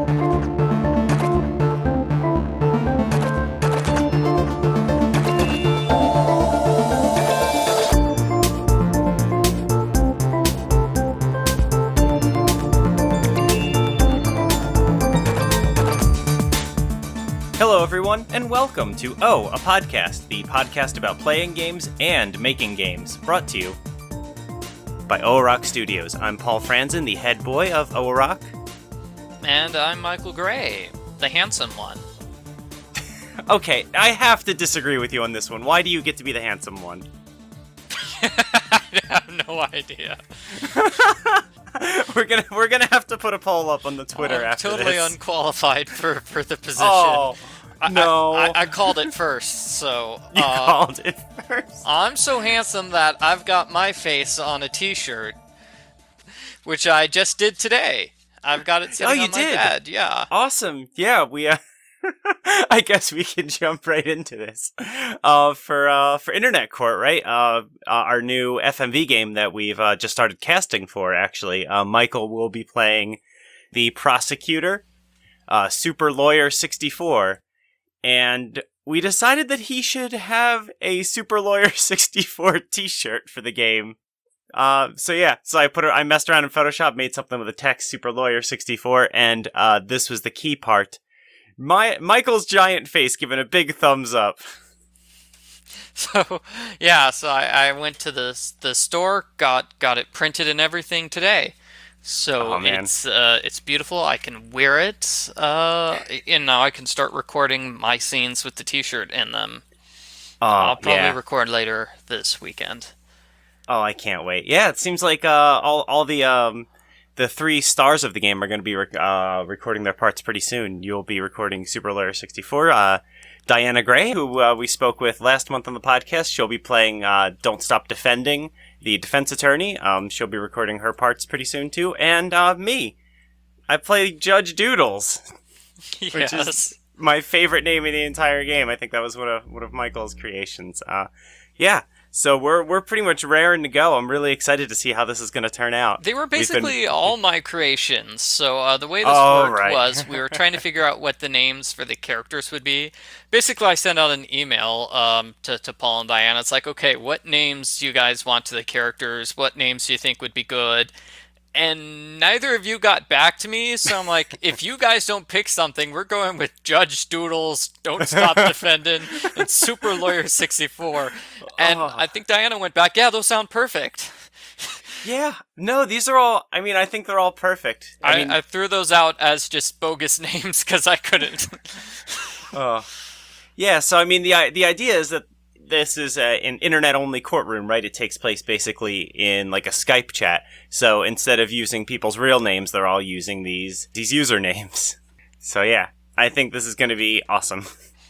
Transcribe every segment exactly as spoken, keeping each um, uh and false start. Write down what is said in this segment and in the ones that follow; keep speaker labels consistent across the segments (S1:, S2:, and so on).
S1: Hello, everyone, and welcome to Oh, a Podcast, the podcast about playing games and making games, brought to you by Owarock Studios. I'm Paul Franzen, the head boy of Owarock.
S2: And I'm Michael Gray, the handsome one.
S1: Okay, I have to disagree with you on this one. Why do you get to be the handsome one?
S2: I have no idea.
S1: we're gonna we're gonna have to put a poll up on the Twitter
S2: oh, I'm
S1: after
S2: totally
S1: this.
S2: Totally unqualified for, for the position.
S1: Oh,
S2: I,
S1: no.
S2: I, I, I called it first, so...
S1: You
S2: uh,
S1: called it first?
S2: I'm so handsome that I've got my face on a t-shirt, which I just did today. I've got it sitting
S1: oh, you
S2: on my
S1: did?
S2: bed, yeah.
S1: Awesome. Yeah, we... Uh... I guess we can jump right into this. Uh, for uh, for Internet Court, right? Uh, uh, our new F M V game that we've uh, just started casting for, actually. Uh, Michael will be playing the prosecutor, uh, Super Lawyer sixty-four, and we decided that he should have a Super Lawyer sixty-four t-shirt for the game. Uh, so yeah, so I put it, I messed around in Photoshop, made something with the text Super Lawyer sixty-four, and uh, this was the key part. My Michael's giant face giving a big thumbs up.
S2: So, yeah, so I, I went to the the store, got got it printed and everything today. So
S1: oh, man.
S2: it's uh, it's beautiful. I can wear it, uh, and now I can start recording my scenes with the T-shirt in them.
S1: Oh,
S2: I'll probably
S1: yeah.
S2: record later this weekend.
S1: Oh, I can't wait. Yeah, it seems like uh, all all the um. The three stars of the game are going to be rec- uh, recording their parts pretty soon. You'll be recording Super Lawyer sixty-four. Uh, Diana Gray, who uh, we spoke with last month on the podcast, she'll be playing uh, Don't Stop Defending, the defense attorney. Um, she'll be recording her parts pretty soon, too. And uh, me. I play Judge Doodles,
S2: Yes.
S1: which is my favorite name in the entire game. I think that was one of one of Michael's creations. Uh, yeah. So we're we're pretty much raring to go. I'm really excited to see how this is going to turn out.
S2: They were basically
S1: been...
S2: all my creations. So uh, the way this
S1: oh,
S2: worked
S1: right.
S2: was we were trying to figure out what the names for the characters would be. Basically, I sent out an email um, to, to Paul and Diana. It's like, okay, what names do you guys want to the characters? What names do you think would be good? And neither of you got back to me, so I'm like, if you guys don't pick something, we're going with Judge Doodles, Don't Stop Defending, and Super Lawyer sixty-four. And
S1: oh.
S2: I think Diana went back, yeah, those sound perfect.
S1: Yeah, no, these are all, I mean, I think they're all perfect. I,
S2: I,
S1: mean,
S2: I threw those out as just bogus names because I couldn't.
S1: oh. Yeah, so I mean, the the idea is that this is a, an internet-only courtroom, right? It takes place basically in like a Skype chat. So instead of using people's real names, they're all using these these usernames. So yeah, I think this is going to be awesome.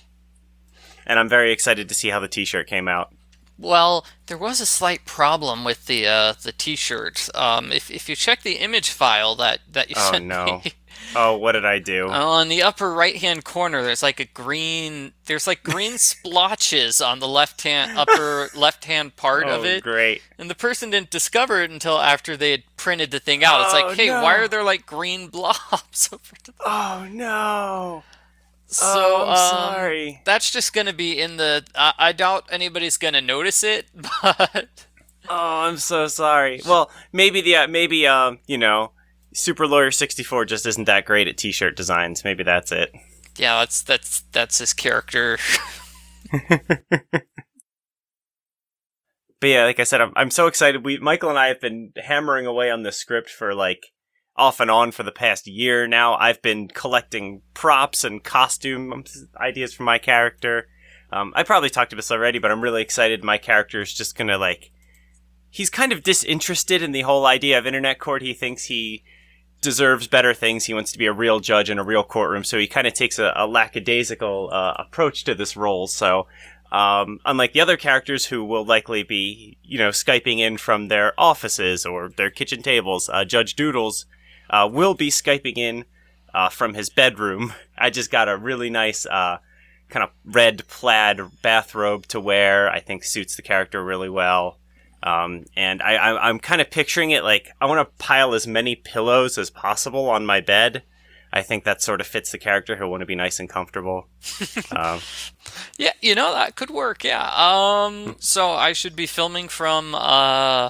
S1: And I'm very excited to see how the t-shirt came out.
S2: Well, there was a slight problem with the uh, the t-shirt. Um, if if you check the image file that, that you
S1: oh,
S2: sent
S1: no.
S2: me.
S1: Oh, what did I do?
S2: On the upper right-hand corner, there's like a green, there's like green splotches on the left-hand, upper left-hand part
S1: oh,
S2: of it.
S1: great.
S2: And the person didn't discover it until after they had printed the thing out.
S1: Oh,
S2: it's like, hey,
S1: no.
S2: why are there like green blobs over the...
S1: Oh, no.
S2: So,
S1: oh, I'm
S2: um,
S1: sorry.
S2: That's just going to be in the, I, I doubt anybody's going to notice it, but...
S1: Oh, I'm so sorry. Well, maybe the, uh, maybe, um, you know, Super Lawyer sixty-four just isn't that great at t-shirt designs. Maybe that's it.
S2: Yeah, that's that's that's his character.
S1: But yeah, like I said, I'm I'm so excited. We Michael and I have been hammering away on this script for like off and on for the past year now. I've been collecting props and costume ideas for my character. Um, I probably talked about this already, but I'm really excited. My character is just gonna like, he's kind of disinterested in the whole idea of Internet Court. He thinks he deserves better things. He wants to be a real judge in a real courtroom, so he kind of takes a, a lackadaisical uh, approach to this role. So um, unlike the other characters who will likely be, you know, Skyping in from their offices or their kitchen tables, uh, Judge Doodles uh, will be Skyping in uh, from his bedroom. I just got a really nice uh, kind of red plaid bathrobe to wear. I think suits the character really well. Um, and I, I, I'm kind of picturing it like I want to pile as many pillows as possible on my bed. I think that sort of fits the character. He'll want to be nice and comfortable. um,
S2: Yeah, you know, that could work, yeah. Um, so I should be filming from uh,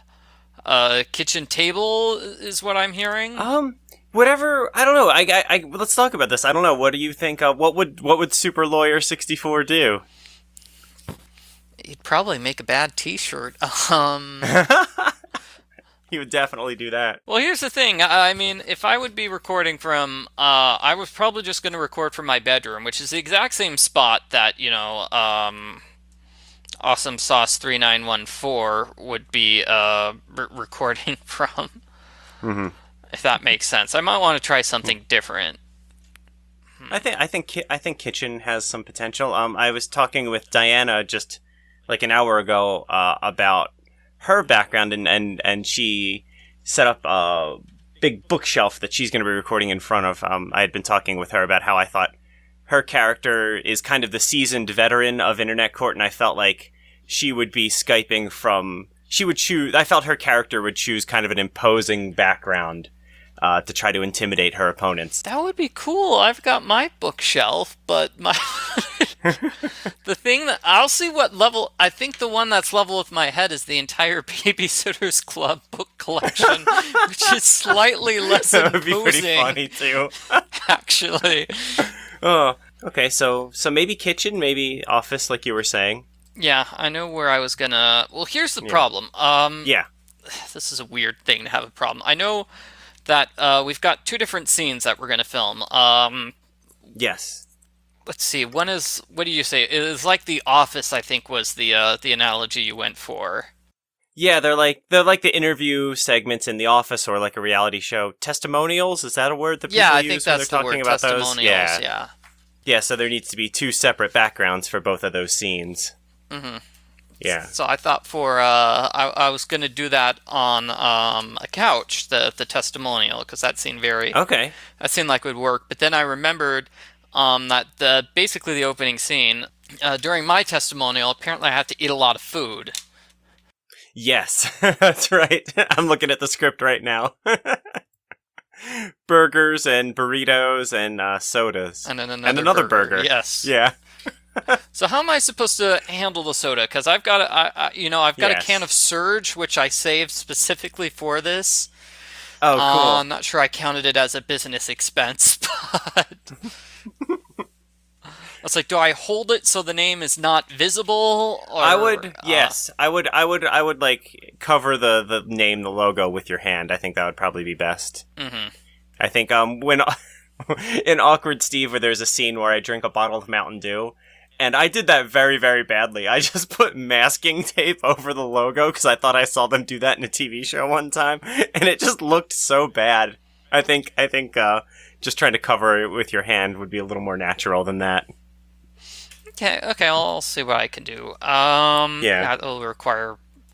S2: a kitchen table, is what I'm hearing.
S1: um, whatever. I don't know. I, I, I let's talk about this. I don't know. What do you think? Uh, what would what would Super Lawyer sixty-four do?
S2: He'd probably make a bad t-shirt. Um,
S1: He would definitely do that.
S2: well, here's the thing. I I mean, if I would be recording from, uh, I was probably just going to record from my bedroom, which is the exact same spot that, you know, um, Awesome Sauce three nine one four would be uh, re- recording from,
S1: hmm
S2: if that makes sense. I might want to try something different.
S1: I think I think Ki- I think Kitchen has some potential. Um, I was talking with Diana just like an hour ago uh, about her background, and, and, and she set up a big bookshelf that she's going to be recording in front of. Um, I had been talking with her about how I thought her character is kind of the seasoned veteran of Internet Court, and I felt like she would be Skyping from. She would choose. I felt her character would choose kind of an imposing background uh, to try to intimidate her opponents.
S2: That would be cool. I've got my bookshelf, but my the thing that I'll see what level. I think the one that's level with my head is the entire Babysitters Club book collection, which is slightly less
S1: That would be pretty
S2: imposing,
S1: funny too.
S2: actually.
S1: Oh, okay. So, so maybe Kitchen, maybe Office, like you were saying.
S2: Yeah, I know where I was gonna. Well, here's the
S1: Yeah.
S2: problem. Um,
S1: Yeah.
S2: this is a weird thing to have a problem. I know that uh, we've got two different scenes that we're gonna film. Um,
S1: Yes.
S2: let's see. One is, what do you say? It is like The Office, I think, was the uh, the analogy you went for.
S1: Yeah, they're like they're like the interview segments in The Office or like a reality show. Testimonials, is that a word that people
S2: Yeah, I
S1: use
S2: think
S1: when
S2: that's
S1: they're
S2: the
S1: talking
S2: word.
S1: about those?
S2: Testimonials.
S1: Yeah.
S2: Yeah.
S1: Yeah, so there needs to be two separate backgrounds for both of those scenes.
S2: hmm
S1: Yeah.
S2: So I thought for uh, I, I was gonna do that on um, a couch, the the testimonial, because that seemed very
S1: Okay.
S2: that seemed like it would work. But then I remembered um, that the basically the opening scene uh, during my testimonial, apparently I have to eat a lot of food.
S1: Yes, that's right. I'm looking at the script right now. Burgers and burritos and uh, sodas.
S2: And then another,
S1: And another burger.
S2: Yes.
S1: Yeah.
S2: So how am I supposed to handle the soda? Because I've got a, I, I, you know, I've got
S1: Yes.
S2: a can of Surge, which I saved specifically for this.
S1: Oh, cool.
S2: Uh, I'm not sure I counted it as a business expense, but I was like, do I hold it so the name is not visible? Or,
S1: I would,
S2: uh,
S1: yes, I would, I would, I would like cover the the name, the logo with your hand. I think that would probably be best.
S2: mhm.
S1: I think um when in Awkward Steve, where there's a scene where I drink a bottle of Mountain Dew, and I did that very, very badly. I just put masking tape over the logo because I thought I saw them do that in a T V show one time, and it just looked so bad. I think, I think, uh, just trying to cover it with your hand would be a little more natural than that.
S2: Okay, okay, I'll, I'll see what I can do. Um,
S1: Yeah.
S2: that'll require.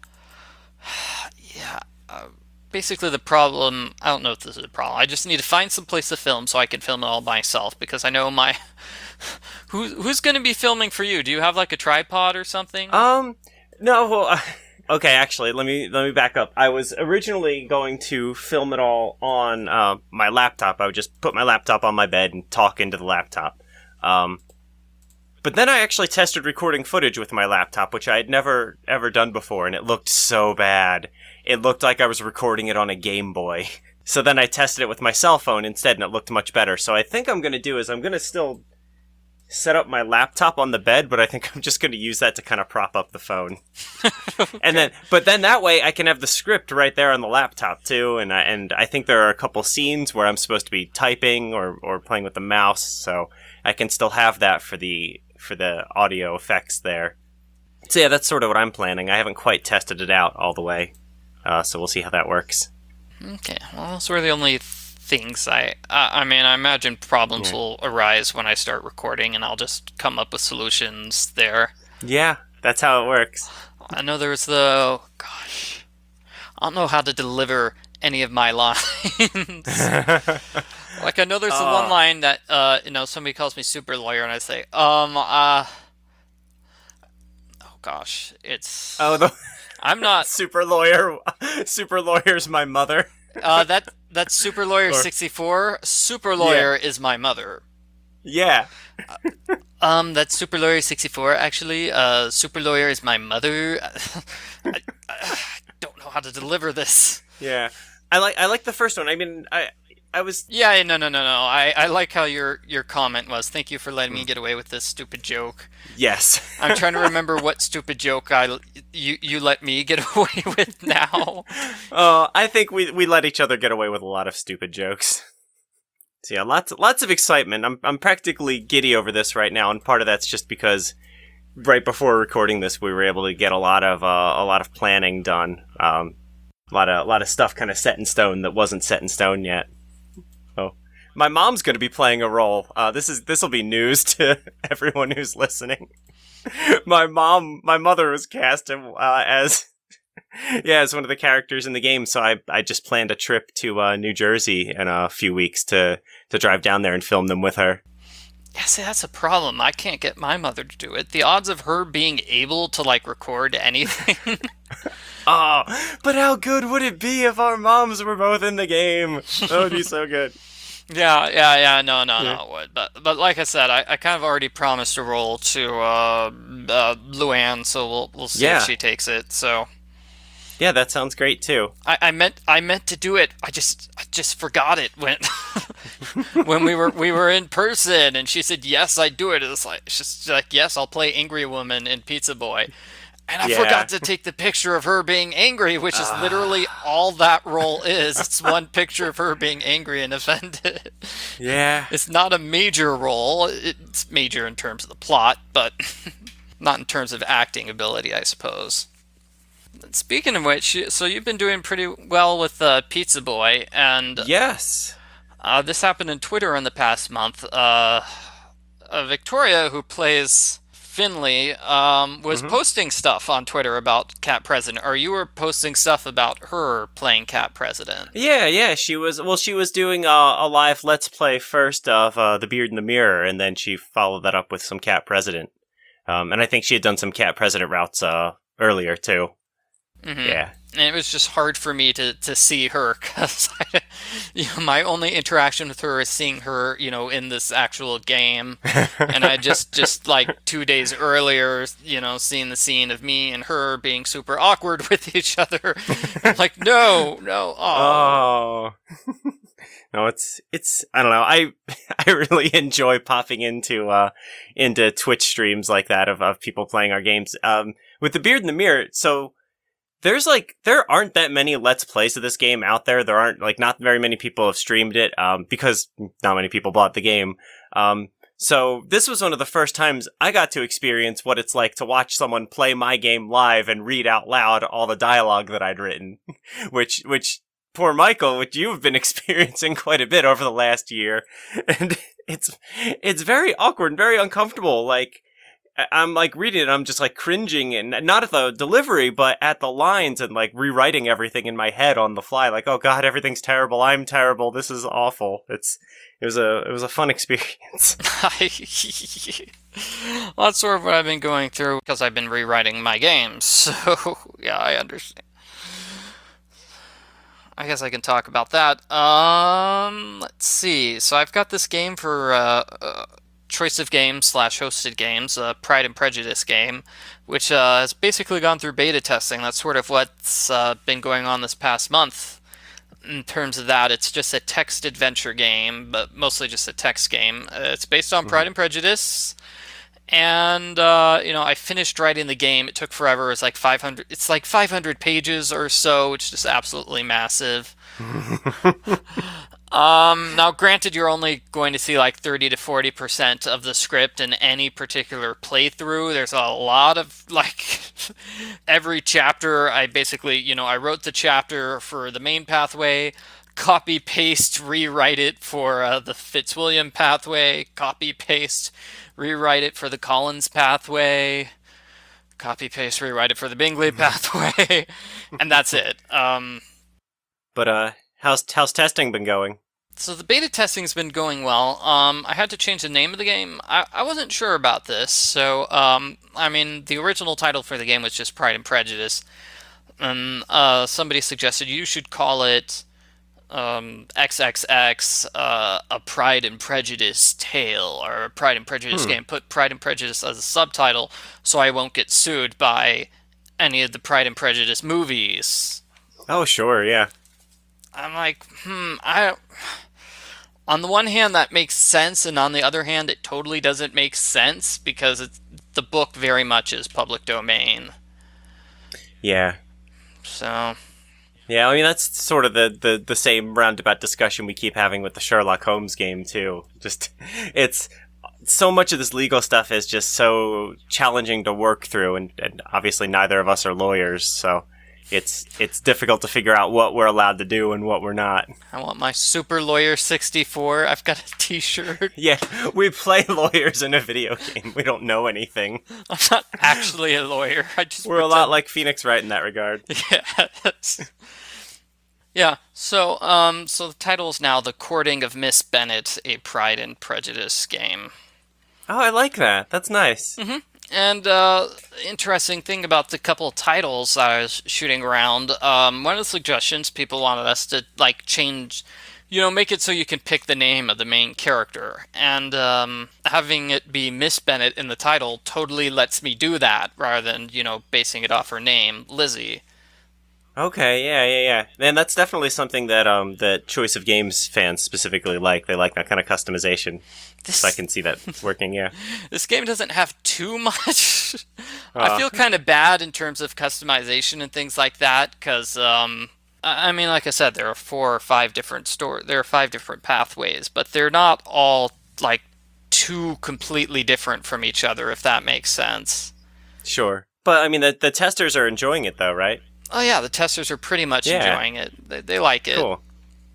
S2: Yeah. Uh, basically, the problem. I don't know if this is a problem. I just need to find some place to film so I can film it all myself because I know my. Who who's going to be filming for you? Do you have like a tripod or something?
S1: Um, no. Well, uh, okay, actually, let me let me back up. I was originally going to film it all on uh, my laptop. I would just put my laptop on my bed and talk into the laptop. Um, but then I actually tested recording footage with my laptop, which I had never ever done before, and it looked so bad. It looked like I was recording it on a Game Boy. So then I tested it with my cell phone instead, and it looked much better. So I think I'm going to do is I'm going to still set up my laptop on the bed, but I think I'm just going to use that to kind of prop up the phone. And then, but then that way I can have the script right there on the laptop too. And I, and I think there are a couple scenes where I'm supposed to be typing or, or playing with the mouse. So I can still have that for the, for the audio effects there. So yeah, that's sort of what I'm planning. I haven't quite tested it out all the way. Uh, so we'll see how that works.
S2: Okay, well, those were the only things I. Uh, I mean, I imagine problems
S1: Yeah.
S2: will arise when I start recording, and I'll just come up with solutions there.
S1: Yeah, that's how it works.
S2: I know there's the. Gosh. I don't know how to deliver any of my lines. Like, I know there's the
S1: Uh.
S2: one line that, uh, you know, somebody calls me super lawyer, and I say, um, uh. Oh, gosh. It's.
S1: Oh, the
S2: I'm not.
S1: super lawyer, super lawyer's my mother.
S2: Uh, that That's Super Lawyer
S1: or
S2: sixty-four. Super
S1: yeah,
S2: Lawyer is my mother.
S1: yeah.
S2: Um, that's Super Lawyer sixty-four, actually. Uh, Super Lawyer is my mother. I, I don't know how to deliver this.
S1: Yeah, I like I like the first one. I mean, I I was
S2: Yeah, no, no, no, no. I, I like how your your comment was. Thank you for letting me get away with this stupid joke.
S1: yes.
S2: I'm trying to remember what stupid joke I you you let me get away with now.
S1: Oh, I think we we let each other get away with a lot of stupid jokes. So yeah, lots lots of excitement. I'm I'm practically giddy over this right now, and part of that's just because right before recording this, we were able to get a lot of uh, a lot of planning done. Um, a lot of a lot of stuff kind of set in stone that wasn't set in stone yet. Oh, my mom's going to be playing a role. Uh, this is this will be news to everyone who's listening. my mom, my mother was cast uh, as yeah as one of the characters in the game. So I I just planned a trip to uh, New Jersey in a few weeks to to drive down there and film them with her.
S2: Yeah, see, that's a problem. I can't get my mother to do it. The odds of her being able to like record anything.
S1: Oh, but how good would it be if our moms were both in the game? That would be so good.
S2: Yeah, yeah, yeah. No, no,
S1: Yeah.
S2: no. It would. But, but like I said, I, I kind of already promised a role to uh, uh, Luann, so we'll we'll see
S1: Yeah.
S2: if she takes it. So
S1: Yeah, that sounds great too.
S2: I, I meant I meant to do it. I just I just forgot it when when we were we were in person, and she said yes, I do it. It's like it's just like yes, I'll play Angry Woman in Pizza Boy. And I
S1: Yeah.
S2: forgot to take the picture of her being angry, which is
S1: Ah.
S2: literally all that role is. It's one picture of her being angry and offended.
S1: Yeah.
S2: It's not a major role. It's major in terms of the plot, but not in terms of acting ability, I suppose. Speaking of which, so you've been doing pretty well with uh, Pizza Boy, and
S1: Yes.
S2: uh, this happened in Twitter in the past month. Uh, uh, Victoria, who plays Finley, um, was
S1: hmm
S2: posting stuff on Twitter about Cat President, or you were posting stuff about her playing Cat President.
S1: Yeah, yeah. She was well. She was doing uh, a live Let's Play first of uh, The Beard in the Mirror, and then she followed that up with some Cat President. Um, and I think she had done some Cat President routes uh, earlier too.
S2: hmm
S1: Yeah.
S2: And it was just hard for me to, to see her because you know, my only interaction with her is seeing her, you know, in this actual game. And I just, just like two days earlier, you know, seeing the scene of me and her being super awkward with each other. I'm like, no, no, oh.
S1: Oh. No, it's it's I don't know. I I really enjoy popping into uh into Twitch streams like that of, of people playing our games. Um with The Beard in the Mirror, so there's like there aren't that many Let's Plays of this game out there. There aren't like not very many people have streamed it, um, because not many people bought the game. Um so this was one of the first times I got to experience what it's like to watch someone play my game live and read out loud all the dialogue that I'd written. which which poor Michael, which you've been experiencing quite a bit over the last year, and it's it's very awkward and very uncomfortable. Like I- I'm like reading it, I'm just like cringing, and not at the delivery, but at the lines, and like rewriting everything in my head on the fly. Like, oh god, everything's terrible. I'm terrible. This is awful. It's it was a it was a fun experience.
S2: Well, that's sort of what I've been going through because I've been rewriting my games. So, yeah, I understand. I guess I can talk about that. Um, let's see. So I've got this game for uh, uh, Choice of Games slash Hosted Games, a Pride and Prejudice game, which uh, has basically gone through beta testing. That's sort of what's uh, been going on this past month. In terms of that, it's just a text adventure game, but mostly just a text game. Uh, it's based on Pride and Prejudice. And uh, you know, I finished writing the game. It took forever. It's like five hundred. It's like five hundred pages or so, which is just absolutely massive. Um, now, granted, you're only going to see like thirty to forty percent of the script in any particular playthrough. There's a lot of like every chapter. I basically, you know, I wrote the chapter for the main pathway. Copy paste, rewrite it for uh, the Fitzwilliam pathway. Copy paste, rewrite it for the Collins pathway. Copy paste, rewrite it for the Bingley pathway, and that's it. Um,
S1: But uh, how's how's testing been going?
S2: so the beta testing's been going well. Um, I had to change the name of the game. I, I wasn't sure about this, so um, I mean, the original title for the game was just Pride and Prejudice, and uh, somebody suggested you should call it um, triple X, uh, a Pride and Prejudice tale or a Pride and Prejudice
S1: Hmm.
S2: game. Put Pride and Prejudice as a subtitle so I won't get sued by any of the Pride and Prejudice movies.
S1: Oh, sure, yeah.
S2: I'm like, hmm, I. On the one hand, that makes sense, and on the other hand, it totally doesn't make sense because it's, the book very much is public domain.
S1: Yeah.
S2: So,
S1: Yeah, I mean, that's sort of the, the, the same roundabout discussion we keep having with the Sherlock Holmes game, too. Just, it's, so much of this legal stuff is just so challenging to work through, and, and obviously neither of us are lawyers, so it's it's difficult to figure out what we're allowed to do and what we're not.
S2: I want my Super Lawyer sixty-four. I've got a t-shirt.
S1: Yeah, we play lawyers in a video game. We don't know anything.
S2: I'm not actually a lawyer. I just
S1: We're a
S2: pretend.
S1: lot like Phoenix Wright in that regard.
S2: Yes. Yeah, so um, so the title is now The Courting of Miss Bennet, a Pride and Prejudice game.
S1: Oh, I like that. That's nice.
S2: Mm-hmm. And uh, interesting thing about the couple of titles I was shooting around, um, one of the suggestions people wanted us to like change, you know, make it so you can pick the name of the main character, and um, having it be Miss Bennet in the title totally lets me do that rather than, you know, basing it off her name, Lizzie.
S1: Okay, yeah, yeah, yeah. And that's definitely something that um that Choice of Games fans specifically like. They like that kind of customization.
S2: This,
S1: So I can see that working, yeah.
S2: this game doesn't have too much.
S1: Aw.
S2: I feel kind of bad in terms of customization and things like that, because um, I I mean, like I said, there are four or five different store. There are five different pathways, but they're not all like too completely different from each other, if that makes sense.
S1: Sure. But I mean the the testers are enjoying it though, right?
S2: Oh yeah, the testers are pretty much
S1: Yeah.
S2: enjoying it. They, they like it.
S1: Cool.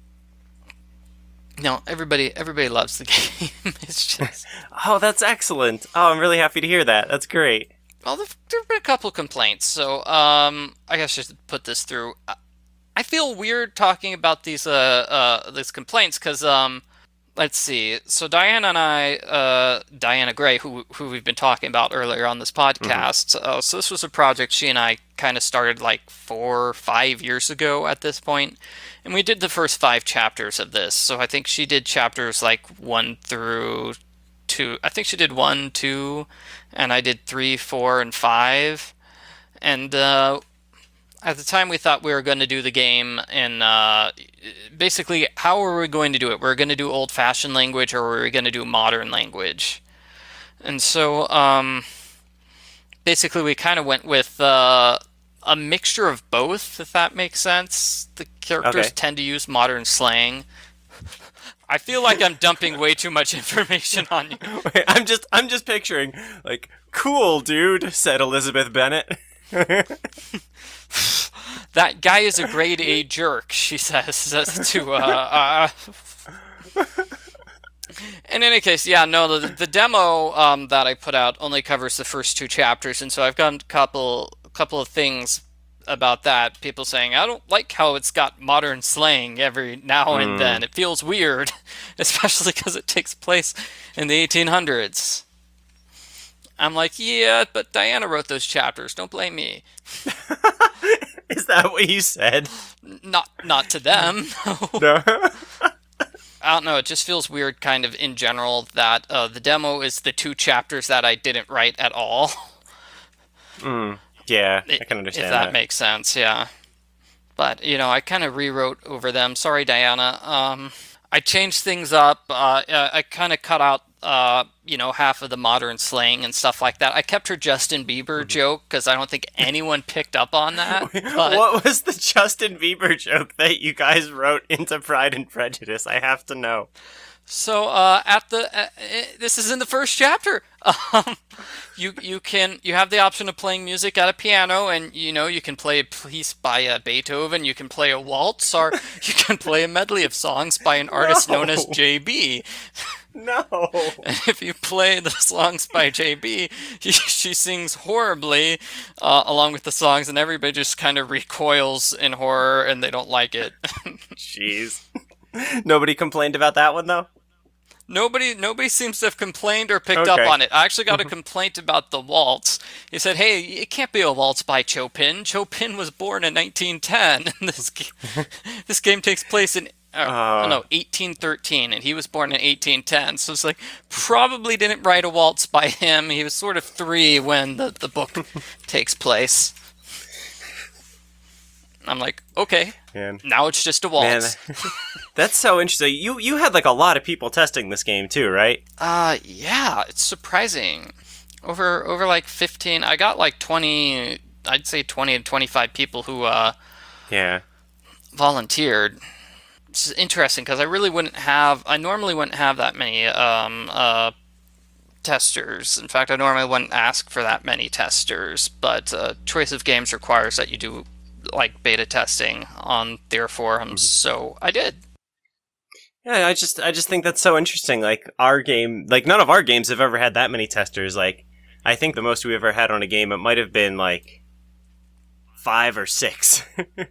S2: No, everybody everybody loves the game. It's just
S1: Oh, that's excellent. Oh, I'm really happy to hear that. That's great.
S2: well, there have been a couple complaints, so um, I guess just to put this through. I- I feel weird talking about these uh uh these complaints because um, let's see. So Diana and I, uh, Diana Gray, who who we've been talking about earlier on this podcast. Uh, so this was a project she and I kind of started like four or five years ago at this point, and we did the first five chapters of this. So I think she did chapters like one through two. I think she did one, two, and I did three, four, and five. And uh, at the time, we thought we were going to do the game in uh, basically how were we going to do it? We are going to do old-fashioned language, or were we going to do modern language? And so, um, basically, we kind of went with uh, a mixture of both, if that makes sense. The characters
S1: Okay.
S2: tend to use modern slang. I feel like I'm dumping way too much information on you.
S1: Wait, I'm just I'm just picturing like cool dude, said Elizabeth Bennet.
S2: That guy is a grade A jerk, she says, says to uh, uh in any case, yeah, no, the the demo um, that I put out only covers the first two chapters, and so I've got a couple couple of things about that. People saying I don't like how it's got modern slang every now and
S1: Mm.
S2: then. It feels weird, especially because it takes place in the eighteen hundreds. I'm like, yeah, but Diana wrote those chapters. Don't blame me.
S1: Is that what you said?
S2: Not not to them.
S1: No.
S2: I don't know. It just feels weird, kind of in general, that uh, the demo is the two chapters that I didn't write at all.
S1: Mm. Yeah, I
S2: If
S1: can understand
S2: that,
S1: that.
S2: makes sense, yeah. But you know, I kind of rewrote over them. Sorry, Diana. Um, I changed things up. Uh, uh, I kind of cut out, uh, you know, half of the modern slang and stuff like that. I kept her Justin Bieber joke because I don't think anyone picked up on that. But
S1: What was the Justin Bieber joke that you guys wrote into Pride and Prejudice? I have to know.
S2: So uh, at the uh, uh, this is in the first chapter. Um, you you can you have the option of playing music at a piano, and you know you can play a piece by uh, Beethoven. You can play a waltz, or you can play a medley of songs by an artist known as
S1: No.
S2: J B.
S1: No.
S2: And if you play the songs by J B, he, she sings horribly uh, along with the songs, and everybody just kind of recoils in horror, and they don't like it.
S1: Jeez. Nobody complained about that one though?
S2: Nobody, nobody seems to have complained or picked up
S1: Okay.
S2: on it. I actually got a complaint about the waltz. He said, "Hey, it can't be a waltz by Chopin. Chopin was born in nineteen ten. And this ga- this game takes place in Uh, oh
S1: Uh,
S2: no, eighteen thirteen, and he was born in eighteen ten. So it's like probably didn't write a waltz by him. He was sort of three when the, the book takes place. I'm like, okay,
S1: man,
S2: now it's just a
S1: man,
S2: waltz.
S1: that's so interesting. You you had like a lot of people testing this game too, right?
S2: Uh, yeah, it's surprising. Over over like fifteen, I got like twenty, I'd say twenty to twenty-five people who uh
S1: Yeah.
S2: volunteered. It's interesting because I really wouldn't have, I normally wouldn't have that many um uh testers. In fact, I normally wouldn't ask for that many testers, but uh, Choice of Games requires that you do like beta testing on their forums,
S1: Mhm.
S2: so I did.
S1: Yeah, I just I just think that's so interesting. Like our game, like none of our games have ever had that many testers. Like I think the most we ever had on a game, it might have been like five or six.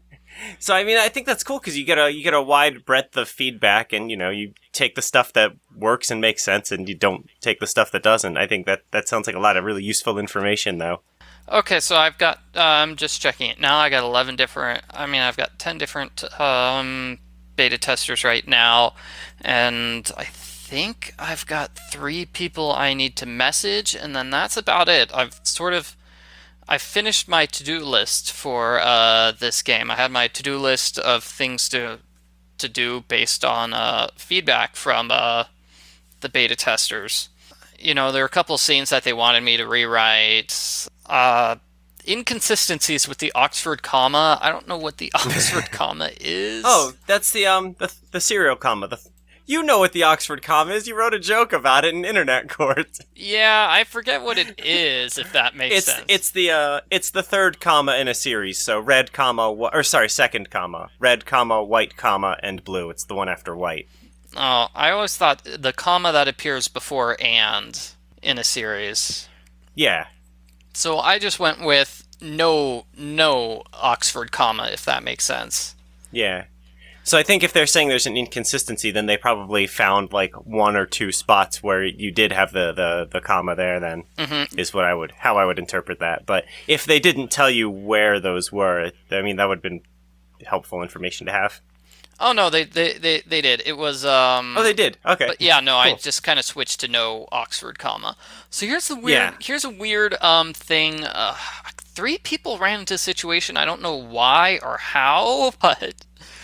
S1: So I mean, I think that's cool because you get a you get a wide breadth of feedback, and you know you take the stuff that works and makes sense, and you don't take the stuff that doesn't. I think that that sounds like a lot of really useful information, though.
S2: Okay, so I've got, uh, I'm just checking it now. I got eleven different, I mean, I've got ten different um, beta testers right now, and I think I've got three people I need to message, and then that's about it. I've sort of, I finished my to-do list for uh, this game. I had my to-do list of things to to do based on uh, feedback from uh, the beta testers. You know, there are a couple scenes that they wanted me to rewrite. Uh, inconsistencies with the Oxford comma. I don't know what the Oxford comma
S1: Oh,
S2: is.
S1: that's the um the the serial comma. The you know what the Oxford comma is. You wrote a joke about it in internet court.
S2: Yeah, I forget what it is, if that makes
S1: It's
S2: sense.
S1: it's the uh it's the third comma in a series. So red comma wh- or sorry second comma red comma white comma and blue. It's the one after white.
S2: Oh, I always thought the comma that appears before and in a series.
S1: Yeah,
S2: So I just went with no, no Oxford comma, if that makes sense.
S1: yeah. So I think if they're saying there's an inconsistency, then they probably found like one or two spots where you did have the the, the comma there. Then
S2: hmm
S1: is what I would how I would interpret that. But if they didn't tell you where those were, I mean that would have been helpful information to have.
S2: Oh no, they, they they they did. It was
S1: Oh,
S2: um
S1: they did. Okay,
S2: but yeah, no, I
S1: cool.
S2: just kind of switched to no Oxford comma. So here's the
S1: Yeah.
S2: weird here's a weird um thing. Uh, three people ran into a situation. I don't know why or how, but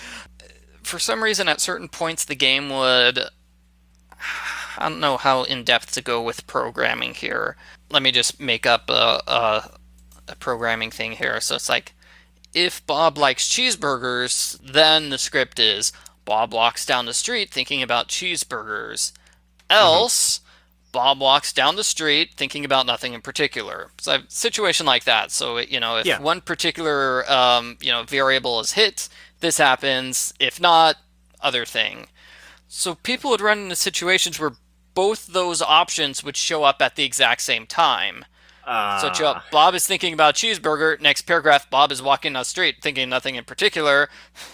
S2: for some reason at certain points the game would, I don't know how in depth to go with programming here. Let me just make up a, a, a programming thing here. So it's like, if Bob likes cheeseburgers, then the script is Bob walks down the street thinking about cheeseburgers.
S1: Hmm.
S2: Else, Bob walks down the street thinking about nothing in particular. So I have a situation like that. So, you know, if
S1: Yeah.
S2: one particular, um, you know, variable is hit, this happens. If not, other thing. So people would run into situations where both those options would show up at the exact same time. So show
S1: Ah.
S2: up, Bob is thinking about cheeseburger. Next paragraph, Bob is walking down the street thinking nothing in particular.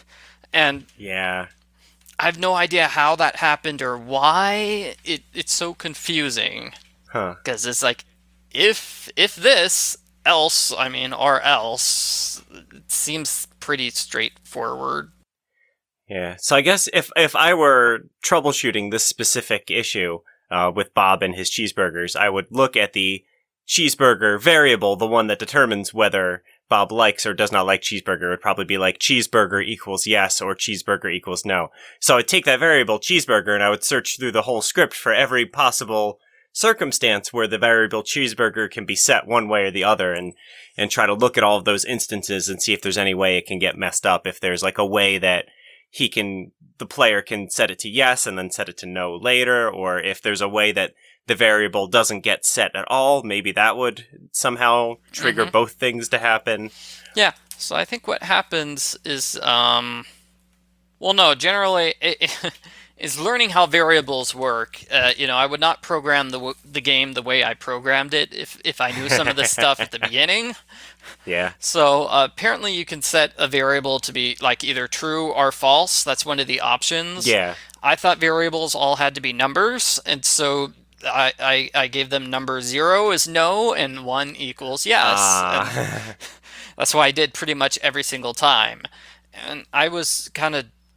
S2: And
S1: Yeah.
S2: I have no idea how that happened or why. It, it's so confusing.
S1: Huh.
S2: Because it's like, if if this, else, I mean, or else, it seems pretty straightforward.
S1: Yeah. So I guess if if I were troubleshooting this specific issue uh, with Bob and his cheeseburgers, I would look at the cheeseburger variable, the one that determines whether Bob likes or does not like cheeseburger. It would probably be like cheeseburger equals yes or cheeseburger equals no. So I'd take that variable cheeseburger and I would search through the whole script for every possible circumstance where the variable cheeseburger can be set one way or the other, and and try to look at all of those instances and see if there's any way it can get messed up. If there's like a way that he can, the player can set it to yes and then set it to no later, or if there's a way that the variable doesn't get set at all, maybe that would somehow trigger
S2: hmm
S1: both things to happen.
S2: Yeah. So I think what happens is, um, well, no, generally it, is learning how variables work. Uh, you know, I would not program the the game the way I programmed it if if I knew some of this stuff at the beginning.
S1: Yeah.
S2: So uh, apparently, you can set a variable to be like either true or false. That's one of the options.
S1: Yeah.
S2: I thought variables all had to be numbers, and so I, I, I gave them number zero is no and one equals yes. And
S1: Ah.
S2: that's why I did pretty much every single time. And I was kind of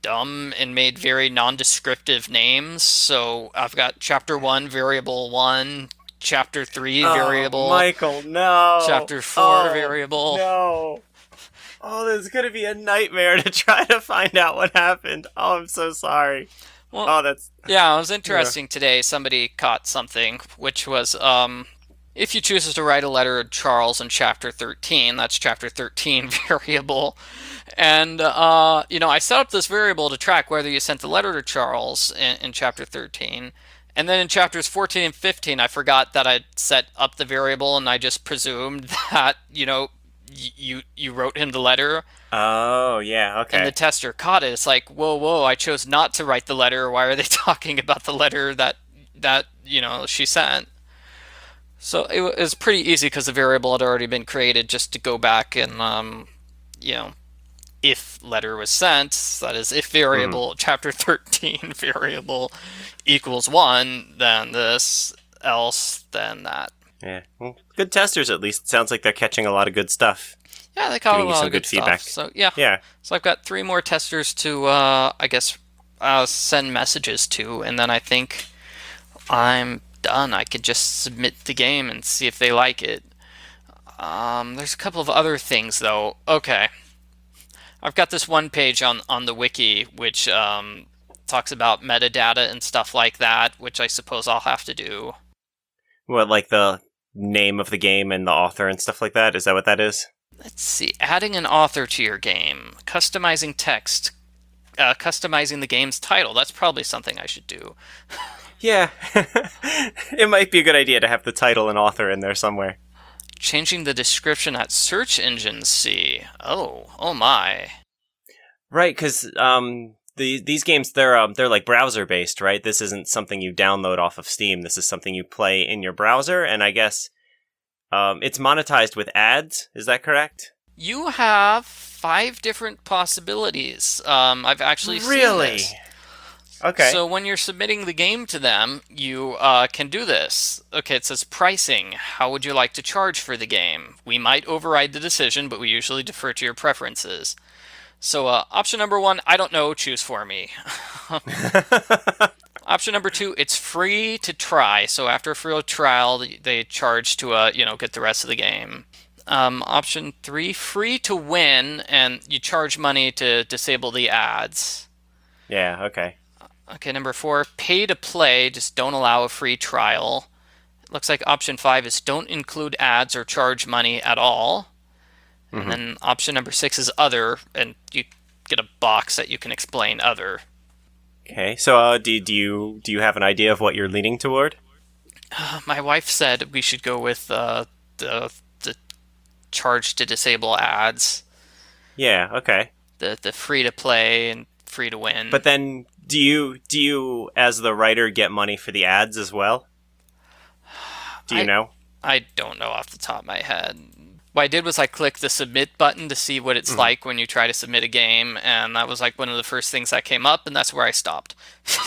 S2: dumb and made very non-descriptive names. So I've got chapter one, variable one, chapter three,
S1: Oh,
S2: variable,
S1: Michael, no.
S2: chapter four,
S1: Oh,
S2: variable.
S1: no. Oh, this is going to be a nightmare to try to find out what happened. Oh, I'm so sorry.
S2: Well,
S1: Oh, that's...
S2: yeah, it was interesting today. Somebody caught something, which was um, if you choose to write a letter to Charles in chapter thirteen, that's chapter thirteen variable. And, uh, you know, I set up this variable to track whether you sent the letter to Charles in, in chapter thirteen. And then in chapters fourteen and fifteen, I forgot that I'd set up the variable, and I just presumed that, you know, y- you you wrote him the letter.
S1: Oh, yeah, okay.
S2: And the tester caught it. It's like, whoa, whoa, I chose not to write the letter. Why are they talking about the letter that, that you know, she sent? So it was pretty easy because the variable had already been created just to go back and, um, you know, if letter was sent, that is, if variable, mm-hmm. chapter thirteen variable equals one, then this, else, then that.
S1: Yeah, well, good testers at least. It sounds like they're catching a lot of good stuff.
S2: Yeah, they caught a lot
S1: some
S2: of good,
S1: good feedback.
S2: Stuff. So yeah,
S1: yeah.
S2: So I've got three more testers to, uh, I guess, uh, send messages to, and then I think I'm done. I could just submit the game and see if they like it. Um, there's a couple of other things though. Okay, I've got this one page on on the wiki which um, talks about metadata and stuff like that, which I suppose I'll have to do.
S1: What, like the name of the game and the author and stuff like that? Is that what that is?
S2: Let's see. Adding an author to your game. Customizing text. Uh, customizing the game's title. That's probably something I should do.
S1: Yeah. It might be a good idea to have the title and author in there somewhere.
S2: Changing the description that search engines see. Oh. Oh my.
S1: Right, because um, the, these games, they're, um, they're like browser-based, right? This isn't something you download off of Steam. This is something you play in your browser, and I guess... Um, it's monetized with ads, is that correct?
S2: You have five different possibilities. Um, I've actually
S1: really?
S2: seen this.
S1: Okay.
S2: So when you're submitting the game to them, you uh, can do this. Okay, it says pricing. How would you like to charge for the game? We might override the decision, but we usually defer to your preferences. So uh, option number one, I don't know, choose for me. Option number two, it's free to try. So after a free trial, they charge to uh, you know, get the rest of the game. Um, option three, free to win, and you charge money to disable the ads.
S1: Yeah, okay.
S2: Okay, number four, pay to play, just don't allow a free trial. It looks like option five is don't include ads or charge money at all. Mm-hmm. And then option number six is other, and you get a box that you can explain other.
S1: Okay, so uh, do, do you do you have an idea of what you're leaning toward?
S2: Uh, my wife said we should go with uh, the the charge to disable ads.
S1: Yeah, okay.
S2: The the free to play and free to win.
S1: But then, do you do you as the writer get money for the ads as well? Do you
S2: I,
S1: know?
S2: I don't know off the top of my head. What I did was I clicked the submit button to see what it's mm-hmm. like when you try to submit a game, and that was like one of the first things that came up, and that's where I stopped.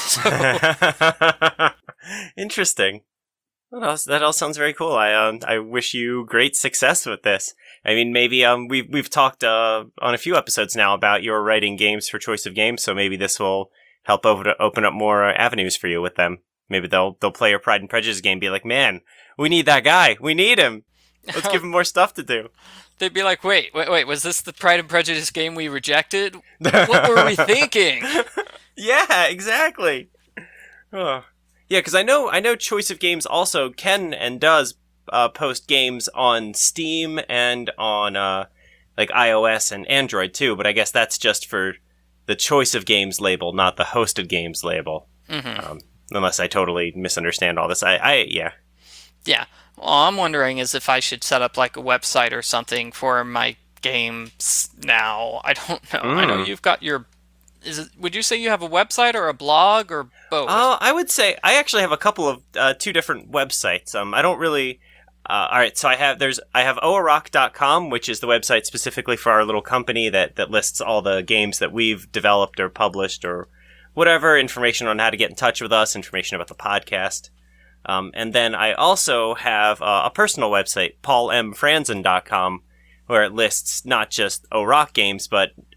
S1: Interesting. Well, that, all, that all sounds very cool. I um, I wish you great success with this. I mean, maybe um, we've we've talked uh, on a few episodes now about your writing games for Choice of Games, so maybe this will help over open up more avenues for you with them. Maybe they'll they'll play your Pride and Prejudice game, and be like, man, we need that guy. We need him. Let's give him more stuff to do.
S2: They'd be like, wait, wait, wait, was this the Pride and Prejudice game we rejected? What were we thinking?
S1: Yeah, exactly. Oh. Yeah, because I know I know Choice of Games also can and does uh, post games on Steam and on uh, like iOS and Android too, but I guess that's just for the Choice of Games label, not the Hosted Games label. Mm-hmm. Um, unless I totally misunderstand all this. I, I yeah.
S2: Yeah. All I'm wondering is if I should set up like a website or something for my games now. I don't know. Mm. I know you've got your... Is it, would you say you have a website or a blog or both?
S1: Uh, I would say I actually have a couple of uh, two different websites. Um, I don't really. Uh, all right, so I have there's I have oarock dot com, which is the website specifically for our little company that that lists all the games that we've developed or published or whatever, information on how to get in touch with us, information about the podcast. Um, and then I also have uh, a personal website, paul m franzen dot com, where it lists not just O Rock games, but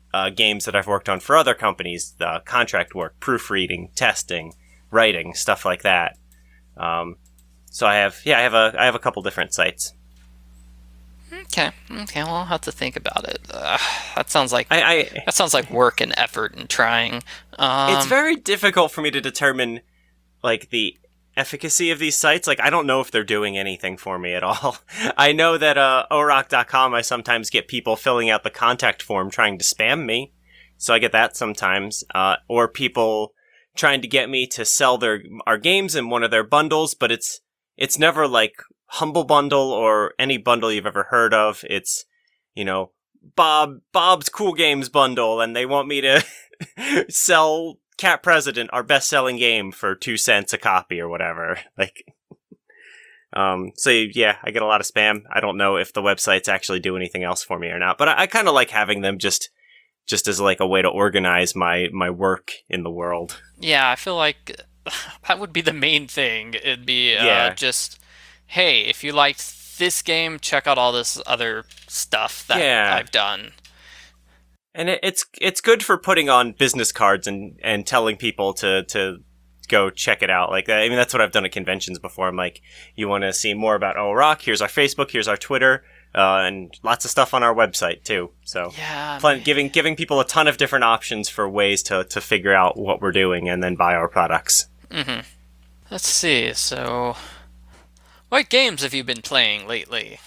S1: uh, games that I've worked on for other companies, uh, contract work, proofreading, testing, writing, stuff like that. Um, so I have, yeah, I have a, I have a couple different sites.
S2: Okay, okay, well, I'll have to think about it. Uh, that sounds like
S1: I, I,
S2: that sounds like work and effort and trying. Um,
S1: it's very difficult for me to determine, like, the efficacy of these sites. Like, I don't know if they're doing anything for me at all. I know that uh, O rock dot com, I sometimes get people filling out the contact form trying to spam me, so I get that sometimes. Uh, or people trying to get me to sell their our games in one of their bundles, but it's it's never like Humble Bundle or any bundle you've ever heard of. It's, you know, Bob Bob's Cool Games bundle, and they want me to sell Cat President, our best-selling game, for two cents a copy or whatever. Like, um, so yeah, I get a lot of spam. I don't know if the websites actually do anything else for me or not, but I, I kind of like having them just, just as like a way to organize my my work in the world.
S2: yeah, I feel like that would be the main thing. It'd be uh,
S1: Yeah.
S2: just, hey, if you liked this game, check out all this other stuff that
S1: Yeah.
S2: I've done.
S1: And it, it's it's good for putting on business cards and, and telling people to, to go check it out. Like, I mean, that's what I've done at conventions before. I'm like, you want to see more about O Rock? Here's our Facebook, here's our Twitter, uh, and lots of stuff on our website too. So
S2: Yeah,
S1: plen- giving giving people a ton of different options for ways to, to figure out what we're doing and then buy our products.
S2: Mm-hmm. Let's see. So, what games have you been playing lately?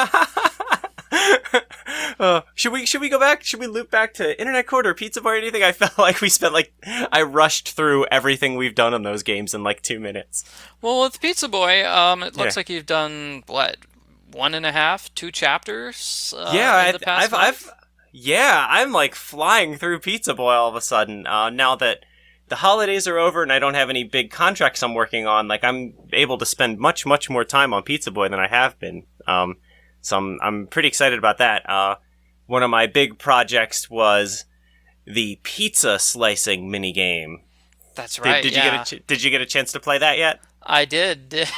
S1: uh, should we should we go back? Should we loop back to Internet Court or Pizza Boy or anything? I felt like we spent like I rushed through everything we've done on those games in like two minutes.
S2: Well, with Pizza Boy, um, it looks
S1: Yeah.
S2: like you've done what, one and a half, two chapters. Uh,
S1: yeah,
S2: in the past
S1: I've,
S2: month?
S1: I've yeah, I'm like flying through Pizza Boy all of a sudden. Uh, now that the holidays are over and I don't have any big contracts I'm working on, like I'm able to spend much much more time on Pizza Boy than I have been. Um, so I'm I'm pretty excited about that. Uh, one of my big projects was the pizza slicing mini game.
S2: That's
S1: Did,
S2: right.
S1: did you
S2: yeah.
S1: get a ch- Did you get a chance to play that yet?
S2: I did. did.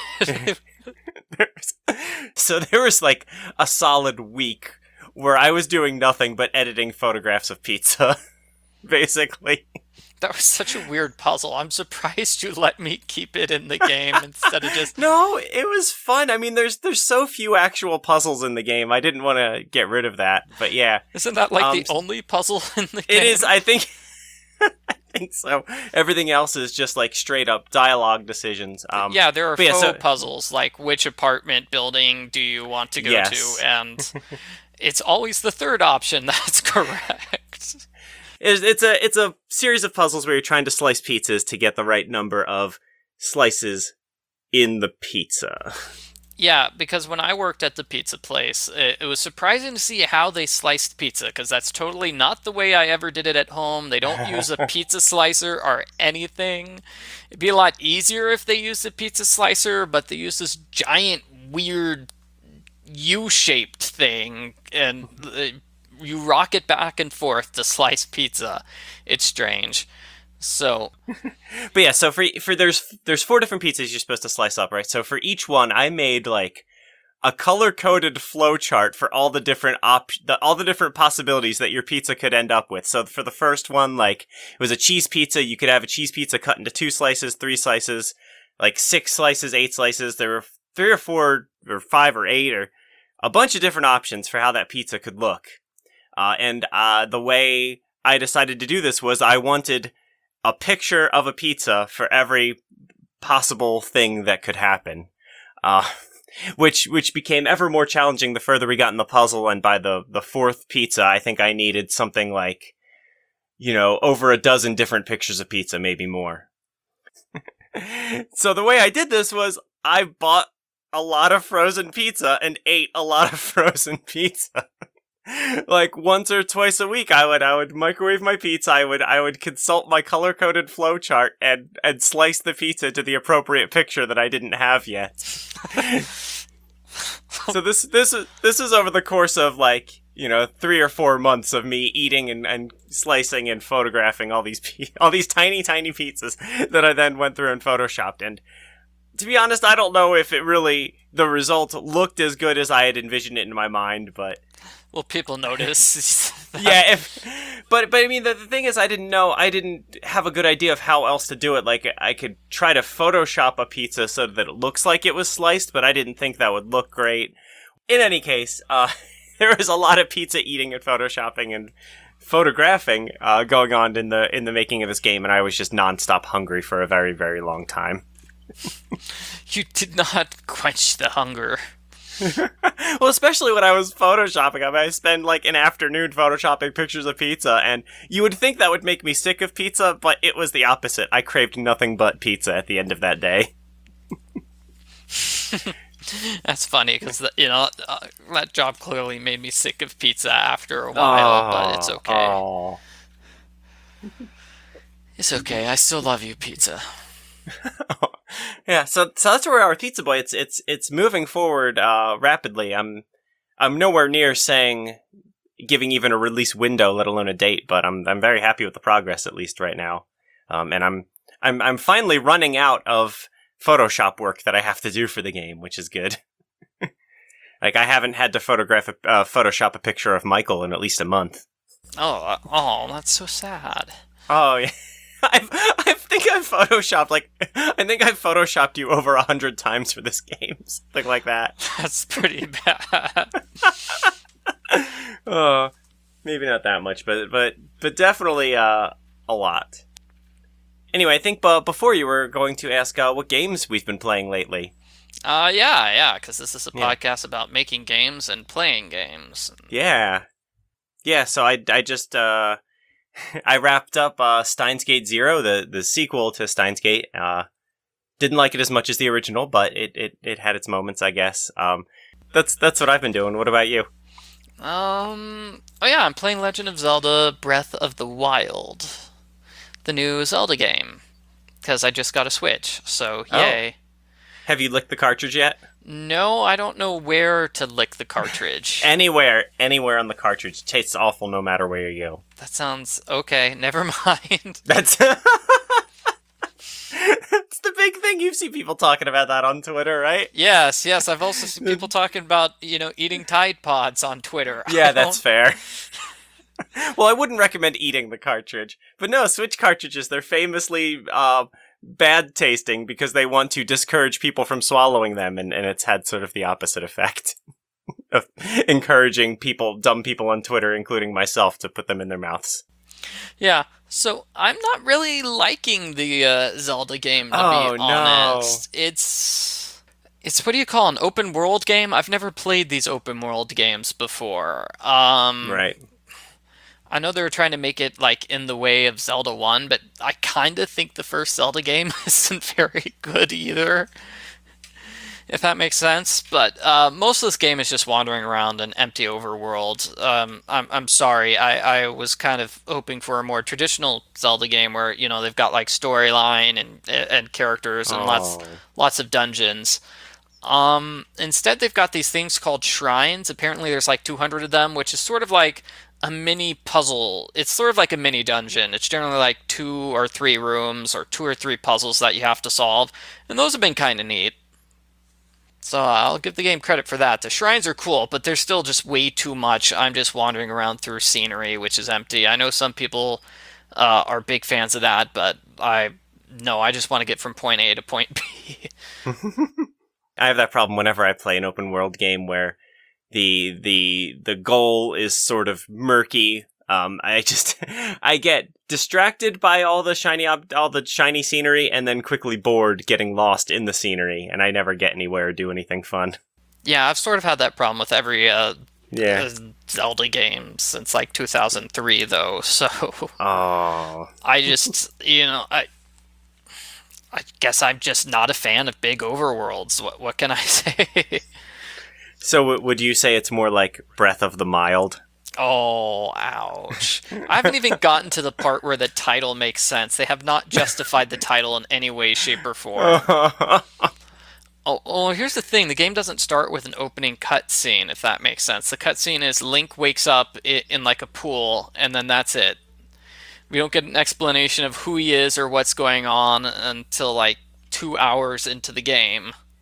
S1: There's- so there was like a solid week where I was doing nothing but editing photographs of pizza, basically.
S2: That was such a weird puzzle. I'm surprised you let me keep it in the game instead of just.
S1: No, it was fun. I mean, there's there's so few actual puzzles in the game. I didn't want to get rid of that, but yeah,
S2: Isn't that like
S1: Um,
S2: the only puzzle in the game?
S1: it is. I think. I think so. Everything else is just like straight up dialogue decisions. Um,
S2: yeah, there are
S1: but yeah,
S2: faux
S1: so-
S2: puzzles like which apartment building do you want to go
S1: Yes.
S2: to, and it's always the third option that's correct.
S1: It's, it's a it's a series of puzzles where you're trying to slice pizzas to get the right number of slices in the pizza.
S2: Yeah, because when I worked at the pizza place, it, it was surprising to see how they sliced pizza, because that's totally not the way I ever did it at home. They don't use a pizza slicer or anything. It'd be a lot easier if they used a pizza slicer, but they use this giant, weird U-shaped thing, and uh, you rock it back and forth to slice pizza. It's strange. So,
S1: But yeah, so for for there's there's four different pizzas you're supposed to slice up, right? So for each one, I made like a color-coded flow chart for all the different op the, all the different possibilities that your pizza could end up with. So for the first one, like it was a cheese pizza, you could have a cheese pizza cut into two slices, three slices, like six slices, eight slices. There were three or four or five or eight or a bunch of different options for how that pizza could look. Uh, and uh, the way I decided to do this was I wanted a picture of a pizza for every possible thing that could happen, uh, which which became ever more challenging the further we got in the puzzle. And by the the fourth pizza, I think I needed something like, you know, over a dozen different pictures of pizza, maybe more. So the way I did this was I bought a lot of frozen pizza and ate a lot of frozen pizza. Like once or twice a week, I would I would microwave my pizza. I would I would consult my color coded flow chart and and slice the pizza to the appropriate picture that I didn't have yet. So this this is this is over the course of like, you know, three or four months of me eating and, and slicing and photographing all these pi- all these tiny tiny pizzas that I then went through and photoshopped. And to be honest, I don't know if it really the result looked as good as I had envisioned it in my mind, but
S2: Will people notice?
S1: Yeah, if but but I mean the, the thing is I didn't know I didn't have a good idea of how else to do it. Like I could try to Photoshop a pizza so that it looks like it was sliced, but I didn't think that would look great. In any case, uh, there was a lot of pizza eating and photoshopping and photographing uh, going on in the in the making of this game, and I was just nonstop hungry for a very very long time.
S2: You did not quench the hunger.
S1: Well, especially when I was photoshopping. I mean, I spent like an afternoon photoshopping pictures of pizza, and you would think that would make me sick of pizza, but it was the opposite. I craved nothing but pizza at the end of that day.
S2: That's funny because you know uh, that job clearly made me sick of pizza after a while, oh, but it's okay.
S1: Oh.
S2: It's okay. I still love you, pizza.
S1: Yeah, so so that's where we are with Pizza Boy. It's it's it's moving forward uh, rapidly. I'm I'm nowhere near saying giving even a release window, let alone a date, but I'm I'm very happy with the progress at least right now. Um, and I'm I'm I'm finally running out of Photoshop work that I have to do for the game, which is good. Like I haven't had to photograph a, uh, Photoshop a picture of Michael in at least a month.
S2: Oh, uh, oh, that's so sad.
S1: Oh yeah. I've, I think I've photoshopped like I think I've photoshopped you over a hundred times for this game, something like that.
S2: That's pretty bad.
S1: Oh, maybe not that much, but but but definitely uh, a lot. Anyway, I think uh, before you were going to ask uh, what games we've been playing lately.
S2: Uh, yeah, yeah, because this is a
S1: Yeah.
S2: podcast about making games and playing games.
S1: Yeah, yeah. So I I just. Uh, I wrapped up uh, Steins Gate Zero, the, the sequel to Steins Gate. Uh, didn't like it as much as the original, but it, it, it had its moments, I guess. Um, that's that's what I've been doing. What about you?
S2: Um, oh yeah, I'm playing Legend of Zelda Breath of the Wild, the new Zelda game, because I just got a Switch, so yay.
S1: Oh. Have you licked the cartridge yet?
S2: No, I don't know where to lick the cartridge.
S1: Anywhere, anywhere on the cartridge. Tastes awful no matter where you go.
S2: That sounds okay, never mind.
S1: That's That's the big thing. You've seen people talking about that on Twitter, right?
S2: Yes, yes, I've also seen people talking about, you know, eating Tide Pods on Twitter.
S1: Yeah, that's fair. Well, I wouldn't recommend eating the cartridge. But no, Switch cartridges, they're famously uh, bad tasting because they want to discourage people from swallowing them, and, and it's had sort of the opposite effect of encouraging people, dumb people on Twitter, including myself, to put them in their mouths.
S2: Yeah, so I'm not really liking the uh, Zelda game, to
S1: Oh,
S2: be
S1: no.
S2: honest. It's... It's, what do you call an open world game? I've never played these open world games before. Um,
S1: Right.
S2: I know they were trying to make it like in the way of Zelda one, but I kind of think the first Zelda game isn't very good either, if that makes sense. But uh, most of this game is just wandering around an empty overworld. Um, I'm I'm sorry, I, I was kind of hoping for a more traditional Zelda game where you know they've got like storyline and and characters and
S1: Oh.
S2: lots lots of dungeons. Um, instead, they've got these things called shrines. Apparently, there's like two hundred of them, which is sort of like a mini puzzle. It's sort of like a mini dungeon. It's generally like two or three rooms or two or three puzzles that you have to solve, and those have been kind of neat. So I'll give the game credit for that. The shrines are cool, but they're still just way too much. I'm just wandering around through scenery, which is empty. I know some people uh, are big fans of that, but I no, I just want to get from point A to point B.
S1: I have that problem whenever I play an open world game where the the the goal is sort of murky. Um, I just I get distracted by all the shiny ob- all the shiny scenery, and then quickly bored, getting lost in the scenery, and I never get anywhere or do anything fun.
S2: Yeah, I've sort of had that problem with every uh,
S1: Yeah.
S2: uh, Zelda game since like two thousand three, though. So
S1: Oh.
S2: I just, you know, I. I guess I'm just not a fan of big overworlds. What what can I say?
S1: So w- would you say it's more like Breath of the Mild?
S2: Oh, ouch. I haven't even gotten to the part where the title makes sense. They have not justified the title in any way, shape, or form. Oh, oh, here's the thing. The game doesn't start with an opening cutscene, if that makes sense. The cutscene is Link wakes up in, in like a pool, and then that's it. We don't get an explanation of who he is or what's going on until like two hours into the game.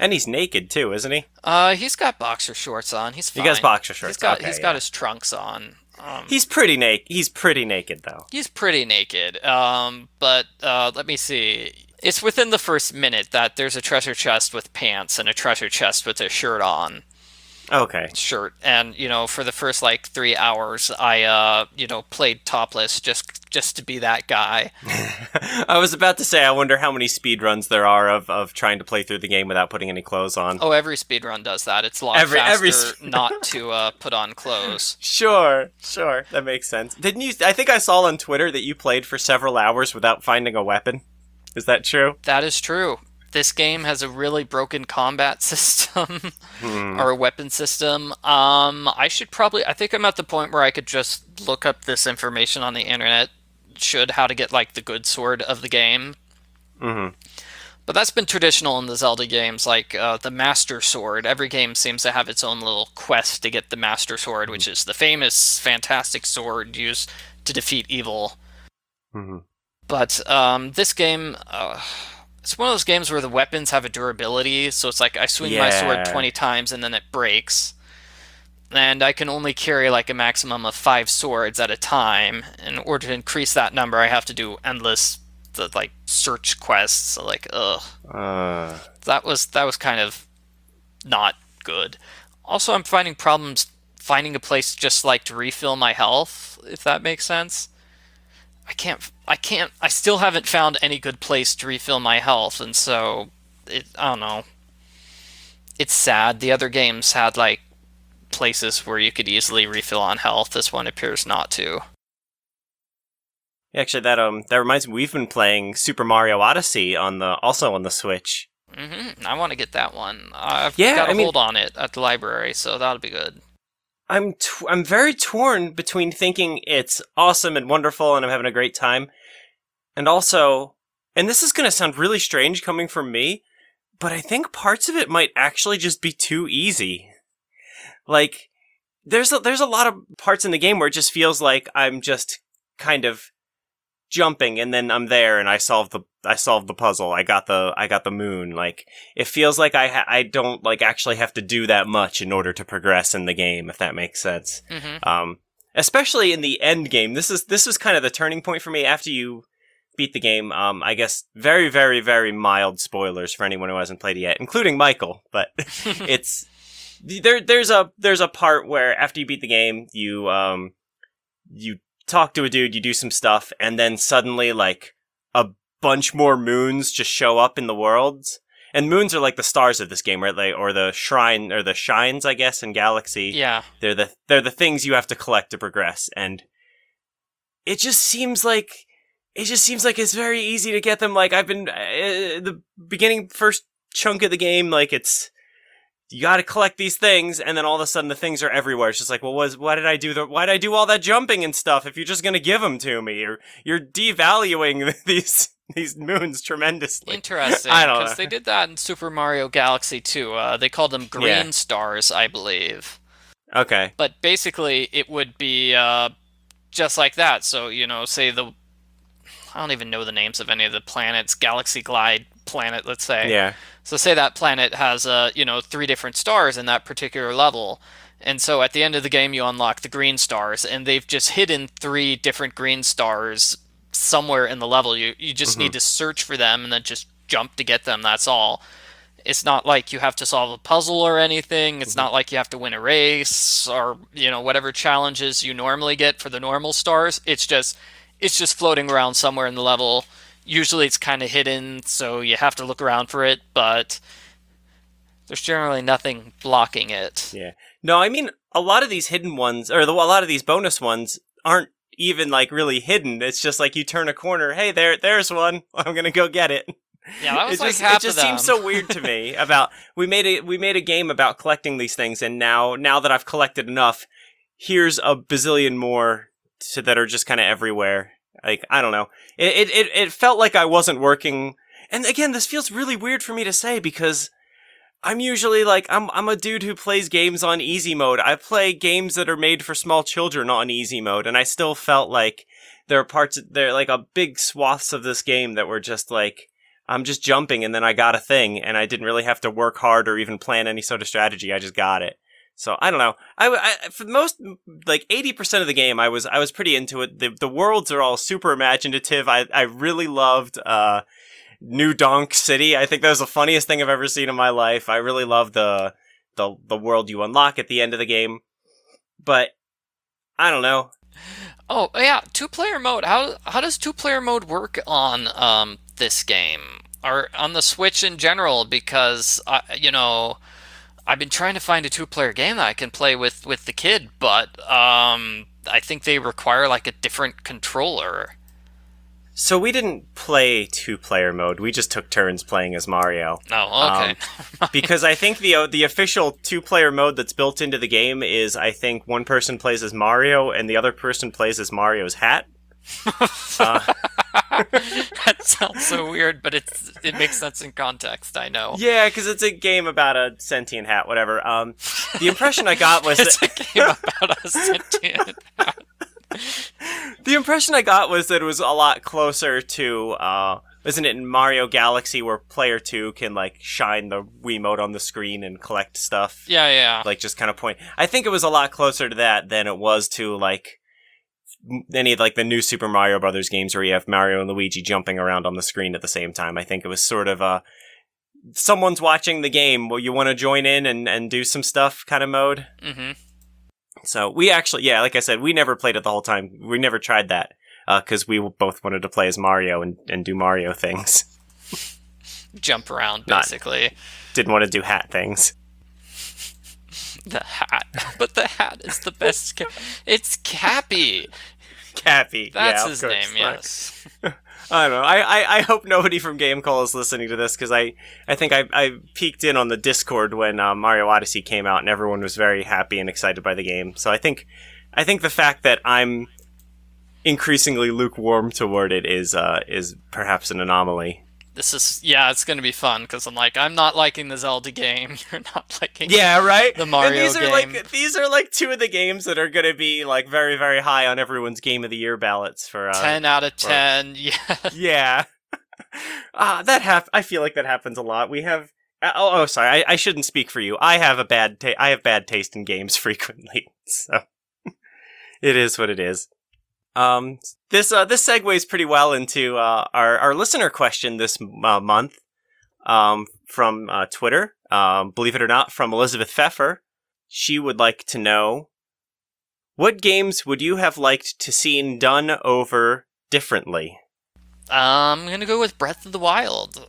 S1: And he's naked too, isn't he?
S2: Uh, he's got boxer shorts on. He's fine.
S1: He has boxer shorts.
S2: He's got
S1: okay,
S2: he's
S1: yeah.
S2: got his trunks on. Um,
S1: He's pretty naked. He's pretty naked though.
S2: he's pretty naked. Um, but uh, let me see. It's within the first minute that there's a treasure chest with pants and a treasure chest with a shirt on.
S1: Okay.
S2: Shirt, and you know, for the first like three hours, I uh, you know, played topless just just to be that guy.
S1: I was about to say, I wonder how many speedruns there are of, of trying to play through the game without putting any clothes on.
S2: Oh, every speedrun does that. It's a lot
S1: Every-
S2: faster
S1: every sp-
S2: not to uh, put on clothes.
S1: Sure, sure, that makes sense. Didn't you? I think I saw on Twitter that you played for several hours without finding a weapon. Is that true?
S2: That is true. This game has a really broken combat system
S1: Hmm.
S2: or a weapon system. Um, I should probably. I think I'm at the point where I could just look up this information on the internet. Should how to get like the good sword of the game.
S1: Mm-hmm.
S2: But that's been traditional in the Zelda games, like uh, the Master Sword. Every game seems to have its own little quest to get the Master Sword, which is the famous, fantastic sword used to defeat evil.
S1: Mm-hmm.
S2: But um, this game, uh, it's one of those games where the weapons have a durability, so it's like I swing my sword
S1: Yeah.
S2: twenty times and then it breaks. And I can only carry like a maximum of five swords at a time. In order to increase that number, I have to do endless the like search quests. So like, ugh.
S1: Uh,
S2: That was that was kind of not good. Also, I'm finding problems finding a place just like to refill my health, if that makes sense. I can't I can't I still haven't found any good place to refill my health, and so it I don't know. It's sad. The other games had like places where you could easily refill on health. This one appears not to.
S1: actually, that um, that reminds me. We've been playing Super Mario Odyssey on the also on the Switch.
S2: hmm I want to get that one. I've
S1: Yeah,
S2: got a
S1: I mean-
S2: hold on it at the library, so that'll be good.
S1: I'm t- I'm very torn between thinking it's awesome and wonderful and I'm having a great time, and also, and this is going to sound really strange coming from me, but I think parts of it might actually just be too easy. Like, there's a, there's a lot of parts in the game where it just feels like I'm just kind of jumping and then I'm there and I solved the I solved the puzzle. I got the I got the moon. Like, it feels like I ha- I don't like actually have to do that much in order to progress in the game, if that makes sense.
S2: hmm
S1: Um, especially in the end game. This is this is kind of the turning point for me after you beat the game. Um, I guess very very very mild spoilers for anyone who hasn't played it yet, including Michael. But it's there. There's a there's a part where after you beat the game, you um you talk to a dude, you do some stuff, and then suddenly like a bunch more moons just show up in the worlds. And moons are like the stars of this game, right? Like, or the shrine, or the shines, I guess, in Galaxy.
S2: Yeah.
S1: They're the they're the things you have to collect to progress, and it just seems like it just seems like it's very easy to get them. Like, I've been uh, the beginning first chunk of the game, like it's you got to collect these things, and then all of a sudden the things are everywhere. It's just like, well, was why did I do the why did I do all that jumping and stuff if you're just gonna give them to me? Or you're devaluing these these moons tremendously.
S2: Interesting,
S1: I don't
S2: because
S1: know.
S2: they did that in Super Mario Galaxy too. Uh, they called them green
S1: Yeah.
S2: stars, I believe.
S1: Okay.
S2: But basically, it would be uh, just like that. So, you know, say the... I don't even know the names of any of the planets. Galaxy Glide planet, let's say.
S1: Yeah.
S2: So say that planet has, uh, you know, three different stars in that particular level. And so at the end of the game, you unlock the green stars. And they've just hidden three different green stars somewhere in the level. You, you just
S1: Mhm.
S2: need to search for them and then just jump to get them. That's all. It's not like you have to solve a puzzle or anything. It's not like you have to win a race or, you know, whatever challenges you normally get for the normal stars. It's just it's just floating around somewhere in the level. Usually it's kind of hidden, so you have to look around for it, but there's generally nothing blocking it.
S1: Yeah. No, I mean, a lot of these hidden ones, or the, a lot of these bonus ones, aren't even like really hidden. It's just like you turn a corner. Hey, there, there's one. I'm gonna go get it.
S2: Yeah, that was
S1: it
S2: like
S1: just,
S2: half
S1: it just
S2: of them.
S1: seems so weird to me. About we made a we made a game about collecting these things, and now now that I've collected enough, here's a bazillion more to, that are just kind of everywhere. Like, I don't know. It, it it it felt like I wasn't working. And again, this feels really weird for me to say because I'm usually like I'm I'm a dude who plays games on easy mode. I play games that are made for small children on easy mode, and I still felt like there are parts there are like a big swaths of this game that were just like I'm just jumping and then I got a thing and I didn't really have to work hard or even plan any sort of strategy. I just got it. So I don't know. I, I for the most, like eighty percent of the game, I was I was pretty into it. The the worlds are all super imaginative. I I really loved uh, New Donk City. I think that was the funniest thing I've ever seen in my life. I really love the the the world you unlock at the end of the game. But I don't know.
S2: Oh yeah, two-player mode. How how does two-player mode work on um this game or on the Switch in general? Because I, you know. I've been trying to find a two-player game that I can play with, with the kid, but um, I think they require like a different controller.
S1: So we didn't play two-player mode. We just took turns playing as Mario.
S2: Oh, okay.
S1: Um, because I think the the official two-player mode that's built into the game is, I think one person plays as Mario and the other person plays as Mario's hat. uh,
S2: That sounds so weird, but it's it makes sense in context. I know.
S1: Yeah, because it's a game about a sentient hat. Whatever. Um, the impression I got was
S2: it's
S1: that
S2: a game about a sentient hat.
S1: The impression I got was that it was a lot closer to, uh, isn't it in Mario Galaxy where player two can like shine the Wiimote on the screen and collect stuff?
S2: Yeah, yeah.
S1: Like just kind of point. I think it was a lot closer to that than it was to like any of like the new Super Mario Brothers games where you have Mario and Luigi jumping around on the screen at the same time. I think it was sort of a someone's watching the game, well, you want to join in and, and do some stuff kind of mode.
S2: Mm-hmm.
S1: So we actually, yeah, like I said, we never played it the whole time. We never tried that because uh, we both wanted to play as Mario and, and do Mario things.
S2: Jump around, basically.
S1: Not, didn't want to do hat things.
S2: The hat. But the hat is the best. Ca- it's Cappy.
S1: Cappy.
S2: That's
S1: yeah,
S2: his
S1: course.
S2: name, yes.
S1: I don't know. I, I, I hope nobody from GameCall is listening to this because I, I think I, I peeked in on the Discord when uh, Mario Odyssey came out and everyone was very happy and excited by the game. So I think I think the fact that I'm increasingly lukewarm toward it is uh, is perhaps an anomaly.
S2: This is, yeah, it's going to be fun because I'm like, I'm not liking the Zelda game. You're not liking
S1: yeah, right?
S2: the Mario
S1: and these
S2: game.
S1: Are like, these are like two of the games that are going to be like very, very high on everyone's Game of the Year ballots for... Uh,
S2: ten out of
S1: for,
S2: ten, yeah.
S1: Yeah. uh, that hap- I feel like that happens a lot. We have... Uh, oh, oh, sorry, I, I shouldn't speak for you. I have a bad ta- I have bad taste in games frequently, so it is what it is. Um, this uh, this segues pretty well into uh, our our listener question this uh, month um, from uh, Twitter. Um, believe it or not, from Elizabeth Pfeffer. She would like to know, what games would you have liked to seen done over differently?
S2: I'm gonna go with Breath of the Wild.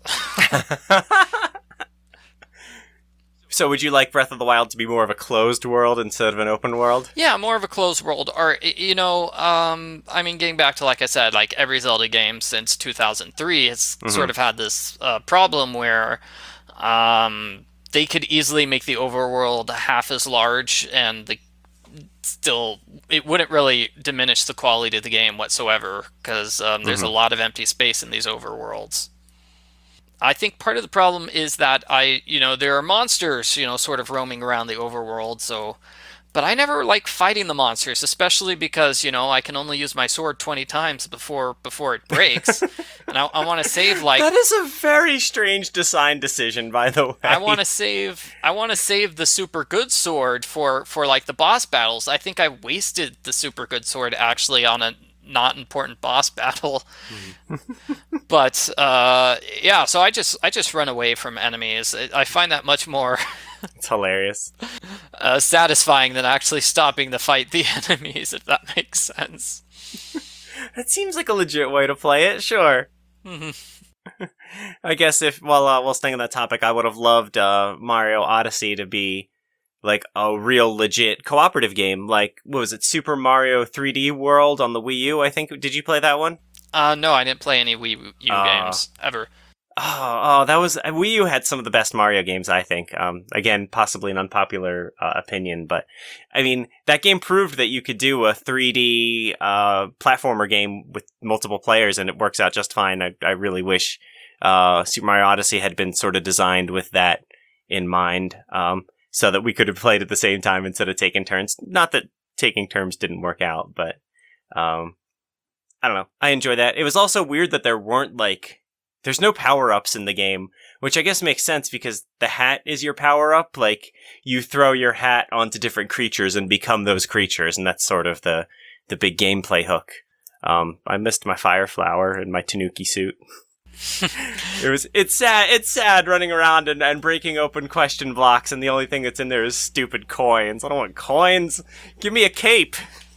S1: So would you like Breath of the Wild to be more of a closed world instead of an open world?
S2: Yeah, more of a closed world. Or, you know, um, I mean, getting back to, like I said, like every Zelda game since two thousand three has mm-hmm. sort of had this uh, problem where um, they could easily make the overworld half as large and the still it wouldn't really diminish the quality of the game whatsoever because um, there's mm-hmm. a lot of empty space in these overworlds. I think part of the problem is that I, you know, there are monsters, you know, sort of roaming around the overworld, so, but I never like fighting the monsters, especially because, you know, I can only use my sword twenty times before before it breaks, and I, I want to save, like...
S1: That is a very strange design decision, by the way.
S2: I want to save, I want to save the super good sword for, for, like, the boss battles. I think I wasted the super good sword, actually, on a not important boss battle. But uh yeah, so I just I just run away from enemies. I find that much more
S1: it's hilarious.
S2: Uh, satisfying than actually stopping the fight the enemies, if that makes sense.
S1: That seems like a legit way to play it, sure.
S2: Mm-hmm.
S1: I guess if while uh, while staying on that topic, I would have loved uh Mario Odyssey to be like a real legit cooperative game. Like, what was it, Super Mario three D World on the Wii U, I think? Did you play that one?
S2: Uh, no, I didn't play any Wii U uh, games, ever.
S1: Oh, oh, that was... Wii U had some of the best Mario games, I think. Um, again, possibly an unpopular uh, opinion, but, I mean, that game proved that you could do a three D uh, platformer game with multiple players, and it works out just fine. I, I really wish uh, Super Mario Odyssey had been sort of designed with that in mind, um, so that we could have played at the same time instead of taking turns. Not that taking turns didn't work out, but... Um, I don't know. I enjoy that. It was also weird that there weren't, like, there's no power-ups in the game, which I guess makes sense because the hat is your power-up. Like, you throw your hat onto different creatures and become those creatures, and that's sort of the, the big gameplay hook. Um, I missed my fire flower and my Tanuki suit. it was it's sad it's sad running around and, and breaking open question blocks, and the only thing that's in there is stupid coins. I don't want coins. Give me a cape.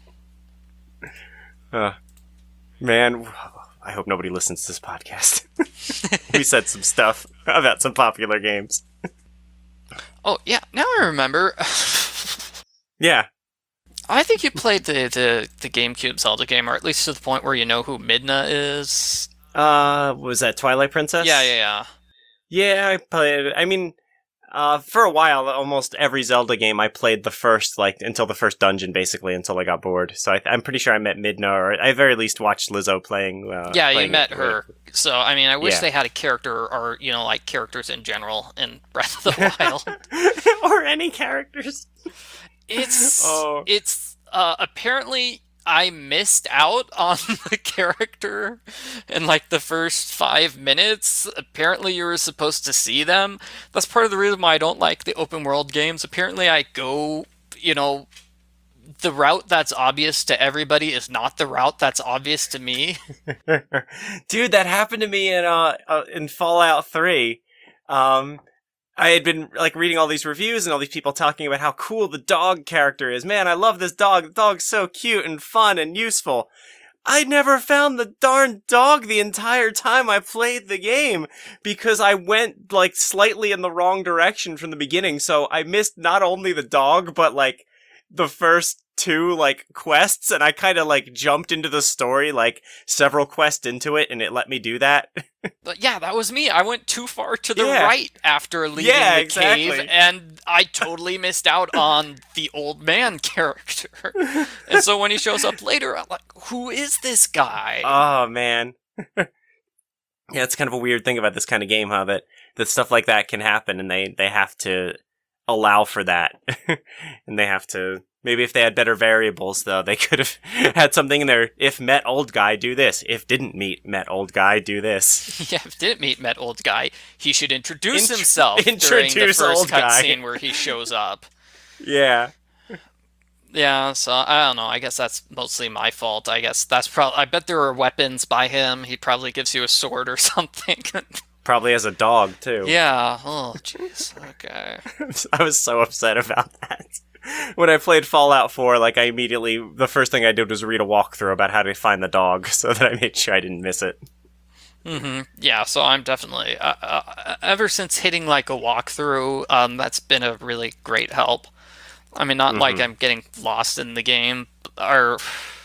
S1: Uh, man, I hope nobody listens to this podcast. We said some stuff about some popular games.
S2: Oh, yeah, now I remember.
S1: Yeah.
S2: I think you played the, the, the GameCube Zelda game, or at least to the point where you know who Midna is.
S1: Uh, was that Twilight Princess?
S2: Yeah, yeah, yeah.
S1: Yeah, I played, I mean, uh, for a while, almost every Zelda game, I played the first, like, until the first dungeon, basically, until I got bored. So I, I'm pretty sure I met Midna, or I at very least watched Lizzo playing. Uh,
S2: yeah,
S1: playing
S2: you met
S1: it.
S2: her. So, I mean, I wish
S1: Yeah.
S2: they had a character, or, you know, like, characters in general in Breath of the Wild.
S1: Or any characters.
S2: It's,
S1: Oh.
S2: it's, uh, apparently I missed out on the character in, like, the first five minutes. Apparently you were supposed to see them. That's part of the reason why I don't like the open world games. Apparently I go, you know, the route that's obvious to everybody is not the route that's obvious to me.
S1: Dude, that happened to me in uh, uh in Fallout three. Um, I had been like reading all these reviews and all these people talking about how cool the dog character is. Man, I love this dog. The dog's so cute and fun and useful. I never found the darn dog the entire time I played the game because I went like slightly in the wrong direction from the beginning. So I missed not only the dog, but like the first two like quests, and I kind of like jumped into the story like several quests into it, and it let me do that.
S2: But yeah, that was me. I went too far to the
S1: Yeah.
S2: right after leaving
S1: Yeah,
S2: the
S1: exactly.
S2: cave, and I totally missed out on the old man character. And so when he shows up later, I'm like, who is this guy?
S1: Oh man. Yeah, it's kind of a weird thing about this kind of game, huh? That that stuff like that can happen, and they they have to allow for that, and they have to. Maybe if they had better variables, though, they could have had something in there. If met old guy, do this. If didn't meet met old guy, do this.
S2: Yeah, if didn't meet met old guy, he should introduce
S1: Intro-
S2: himself during the
S1: introduce
S2: first
S1: old guy.
S2: cutscene where he shows up.
S1: Yeah.
S2: Yeah, so I don't know. I guess that's mostly my fault. I guess that's probably. I bet there are weapons by him. He probably gives you a sword or something.
S1: Probably as a dog, too.
S2: Yeah. Oh, jeez. Okay.
S1: I was so upset about that. When I played Fallout four, like, I immediately, the first thing I did was read a walkthrough about how to find the dog so that I made sure I didn't miss it.
S2: Mm-hmm. Yeah, so I'm definitely, uh, uh, ever since hitting, like, a walkthrough, um, that's been a really great help. I mean, not
S1: Mhm.
S2: like I'm getting lost in the game, or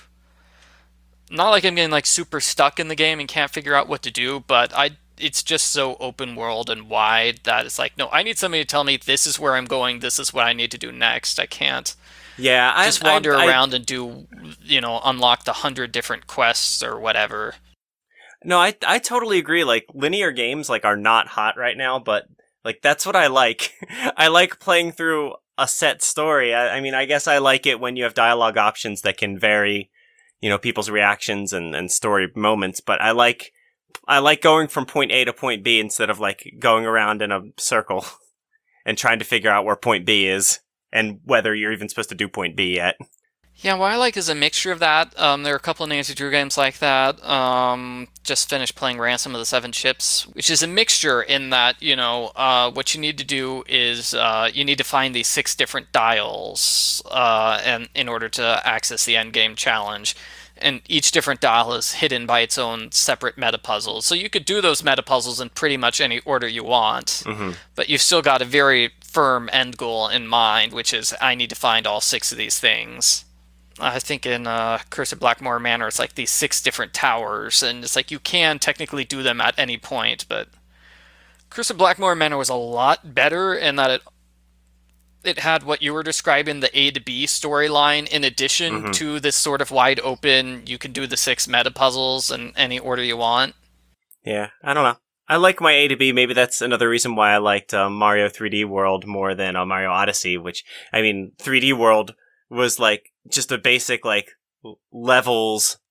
S2: not like I'm getting, like, super stuck in the game and can't figure out what to do, but I it's just so open world and wide that it's like, no, I need somebody to tell me this is where I'm going, this is what I need to do next. I can't
S1: Yeah, I
S2: just wander
S1: I, I,
S2: around and do, you know, unlock the hundred different quests or whatever.
S1: No, I I totally agree. Like, linear games, like, are not hot right now, but, like, that's what I like. I like playing through a set story. I, I mean, I guess I like it when you have dialogue options that can vary, you know, people's reactions and, and story moments, but I like... I like going from point A to point B instead of like going around in a circle and trying to figure out where point B is and whether you're even supposed to do point B yet.
S2: Yeah, what I like is a mixture of that. Um, there are a couple of Nancy Drew games like that. Um, just finished playing Ransom of the Seven Ships, which is a mixture in that, you know, uh, what you need to do is uh, you need to find these six different dials uh, and in order to access the endgame challenge. And each different dial is hidden by its own separate meta puzzles. So you could do those meta puzzles in pretty much any order you want,
S1: Mm-hmm.
S2: but you've still got a very firm end goal in mind, which is I need to find all six of these things. I think in uh, Curse of Blackmore Manor, it's like these six different towers, and it's like you can technically do them at any point, but Curse of Blackmore Manor was a lot better in that it it had what you were describing, the A to B storyline, in addition
S1: Mhm.
S2: to this sort of wide open, you can do the six meta puzzles in any order you want.
S1: Yeah, I don't know. I like my A to B. Maybe that's another reason why I liked uh, Mario three D World more than uh, Mario Odyssey, which, I mean, three D World was like just a basic like l- levels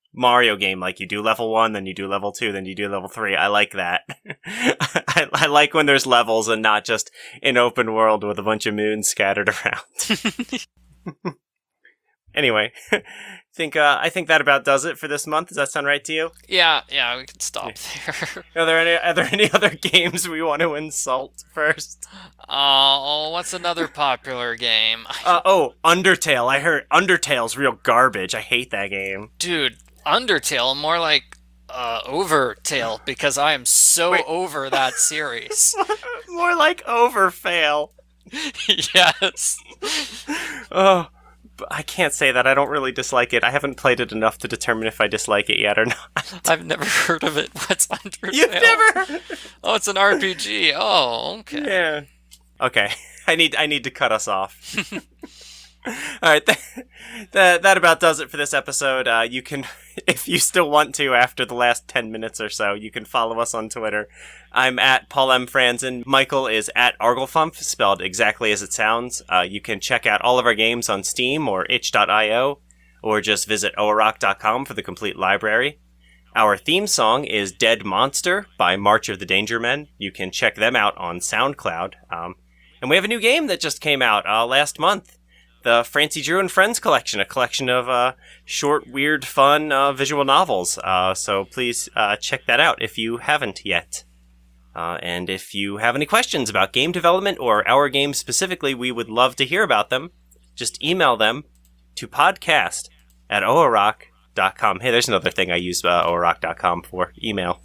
S1: Mario game. Like, you do level one, then you do level two, then you do level three. I like that. I, I like when there's levels and not just an open world with a bunch of moons scattered around. Anyway, think uh, I think that about does it for this month. Does that sound right to you?
S2: Yeah, yeah, we can stop
S1: Yeah.
S2: there.
S1: Are there any are there any other games we want to insult first?
S2: Oh, what's another popular game?
S1: Uh, oh, Undertale. I heard Undertale's real garbage. I hate that game.
S2: Dude, Undertale, more like uh, Overtale, because I am so
S1: Wait.
S2: over that series.
S1: More like Overfail.
S2: Yes.
S1: Oh, but I can't say that. I don't really dislike it. I haven't played it enough to determine if I dislike it yet or not.
S2: I've never heard of it. What's Undertale?
S1: You've never?
S2: Oh, it's an R P G. Oh, okay.
S1: Yeah. Okay. I need I need to cut us off. All right, that, that that about does it for this episode. Uh, you can, if you still want to, after the last ten minutes or so, you can follow us on Twitter. I'm at Paul M. Franzen. Michael is at Arglefump, spelled exactly as it sounds. Uh, you can check out all of our games on Steam or itch dot io, or just visit oarock dot com for the complete library. Our theme song is Dead Monster by March of the Danger Men. You can check them out on SoundCloud. Um, and we have a new game that just came out uh, last month. The Francie Drew and Friends collection, a collection of uh, short, weird, fun uh, visual novels. Uh, so please uh, check that out if you haven't yet. Uh, and if you have any questions about game development or our game specifically, we would love to hear about them. Just email them to podcast at oarock dot com. Hey, there's another thing I use uh, oarock dot com for, email.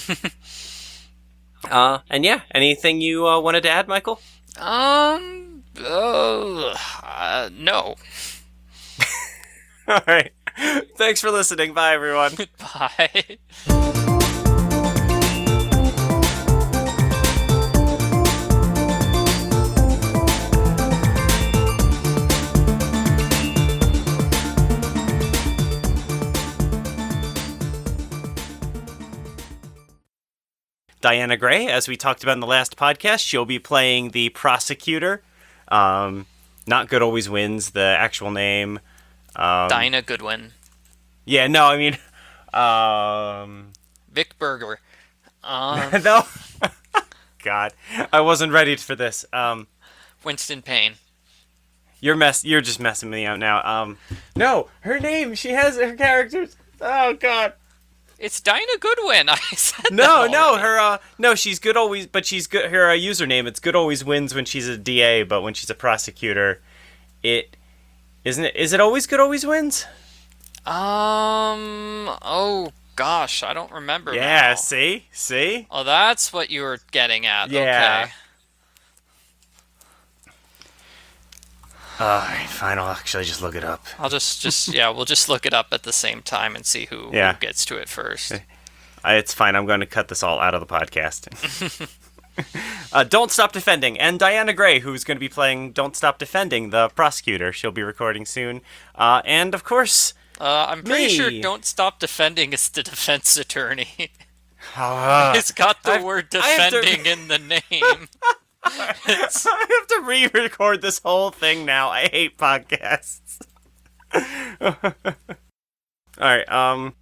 S1: uh, and yeah, anything you uh, wanted to add, Michael?
S2: Um... Uh, uh, no.
S1: All right. Thanks for listening. Bye, everyone.
S2: Bye.
S1: Diana Gray, as we talked about in the last podcast, she'll be playing the prosecutor. Um, Not Good Always Wins, the actual name. Um,
S2: Dinah Goodwin.
S1: Yeah, no, I mean, um...
S2: Vic Berger. Um,
S1: no. God, I wasn't ready for this. Um,
S2: Winston Payne.
S1: you're mess. You're just messing me out now. Um, no, her name. She has her characters. Oh God.
S2: It's Dinah Goodwin. I said
S1: No,
S2: that
S1: no,
S2: already.
S1: her. Uh, no, she's good always, but she's good. Her uh, username. It's Good Always Wins when she's a D A, but when she's a prosecutor, it isn't it. Is it always Good Always Wins?
S2: Um. Oh gosh, I don't remember.
S1: Yeah.
S2: now.
S1: See, see.
S2: Oh, that's what you were getting at.
S1: Yeah.
S2: Okay.
S1: All right, fine. I'll actually just look it up.
S2: I'll just, just yeah, we'll just look it up at the same time and see who,
S1: Yeah.
S2: who gets to it first.
S1: Uh, It's fine. I'm going to cut this all out of the podcast. uh, Don't Stop Defending. And Diana Gray, who's going to be playing Don't Stop Defending, the prosecutor. She'll be recording soon. Uh, and, of course...
S2: Uh, I'm pretty
S1: Me.
S2: sure Don't Stop Defending is the defense attorney.
S1: Uh,
S2: It's got the
S1: I've-
S2: word
S1: I have to-
S2: defending in the name. It's-
S1: I have to re-record this whole thing now. I hate podcasts. All right, um...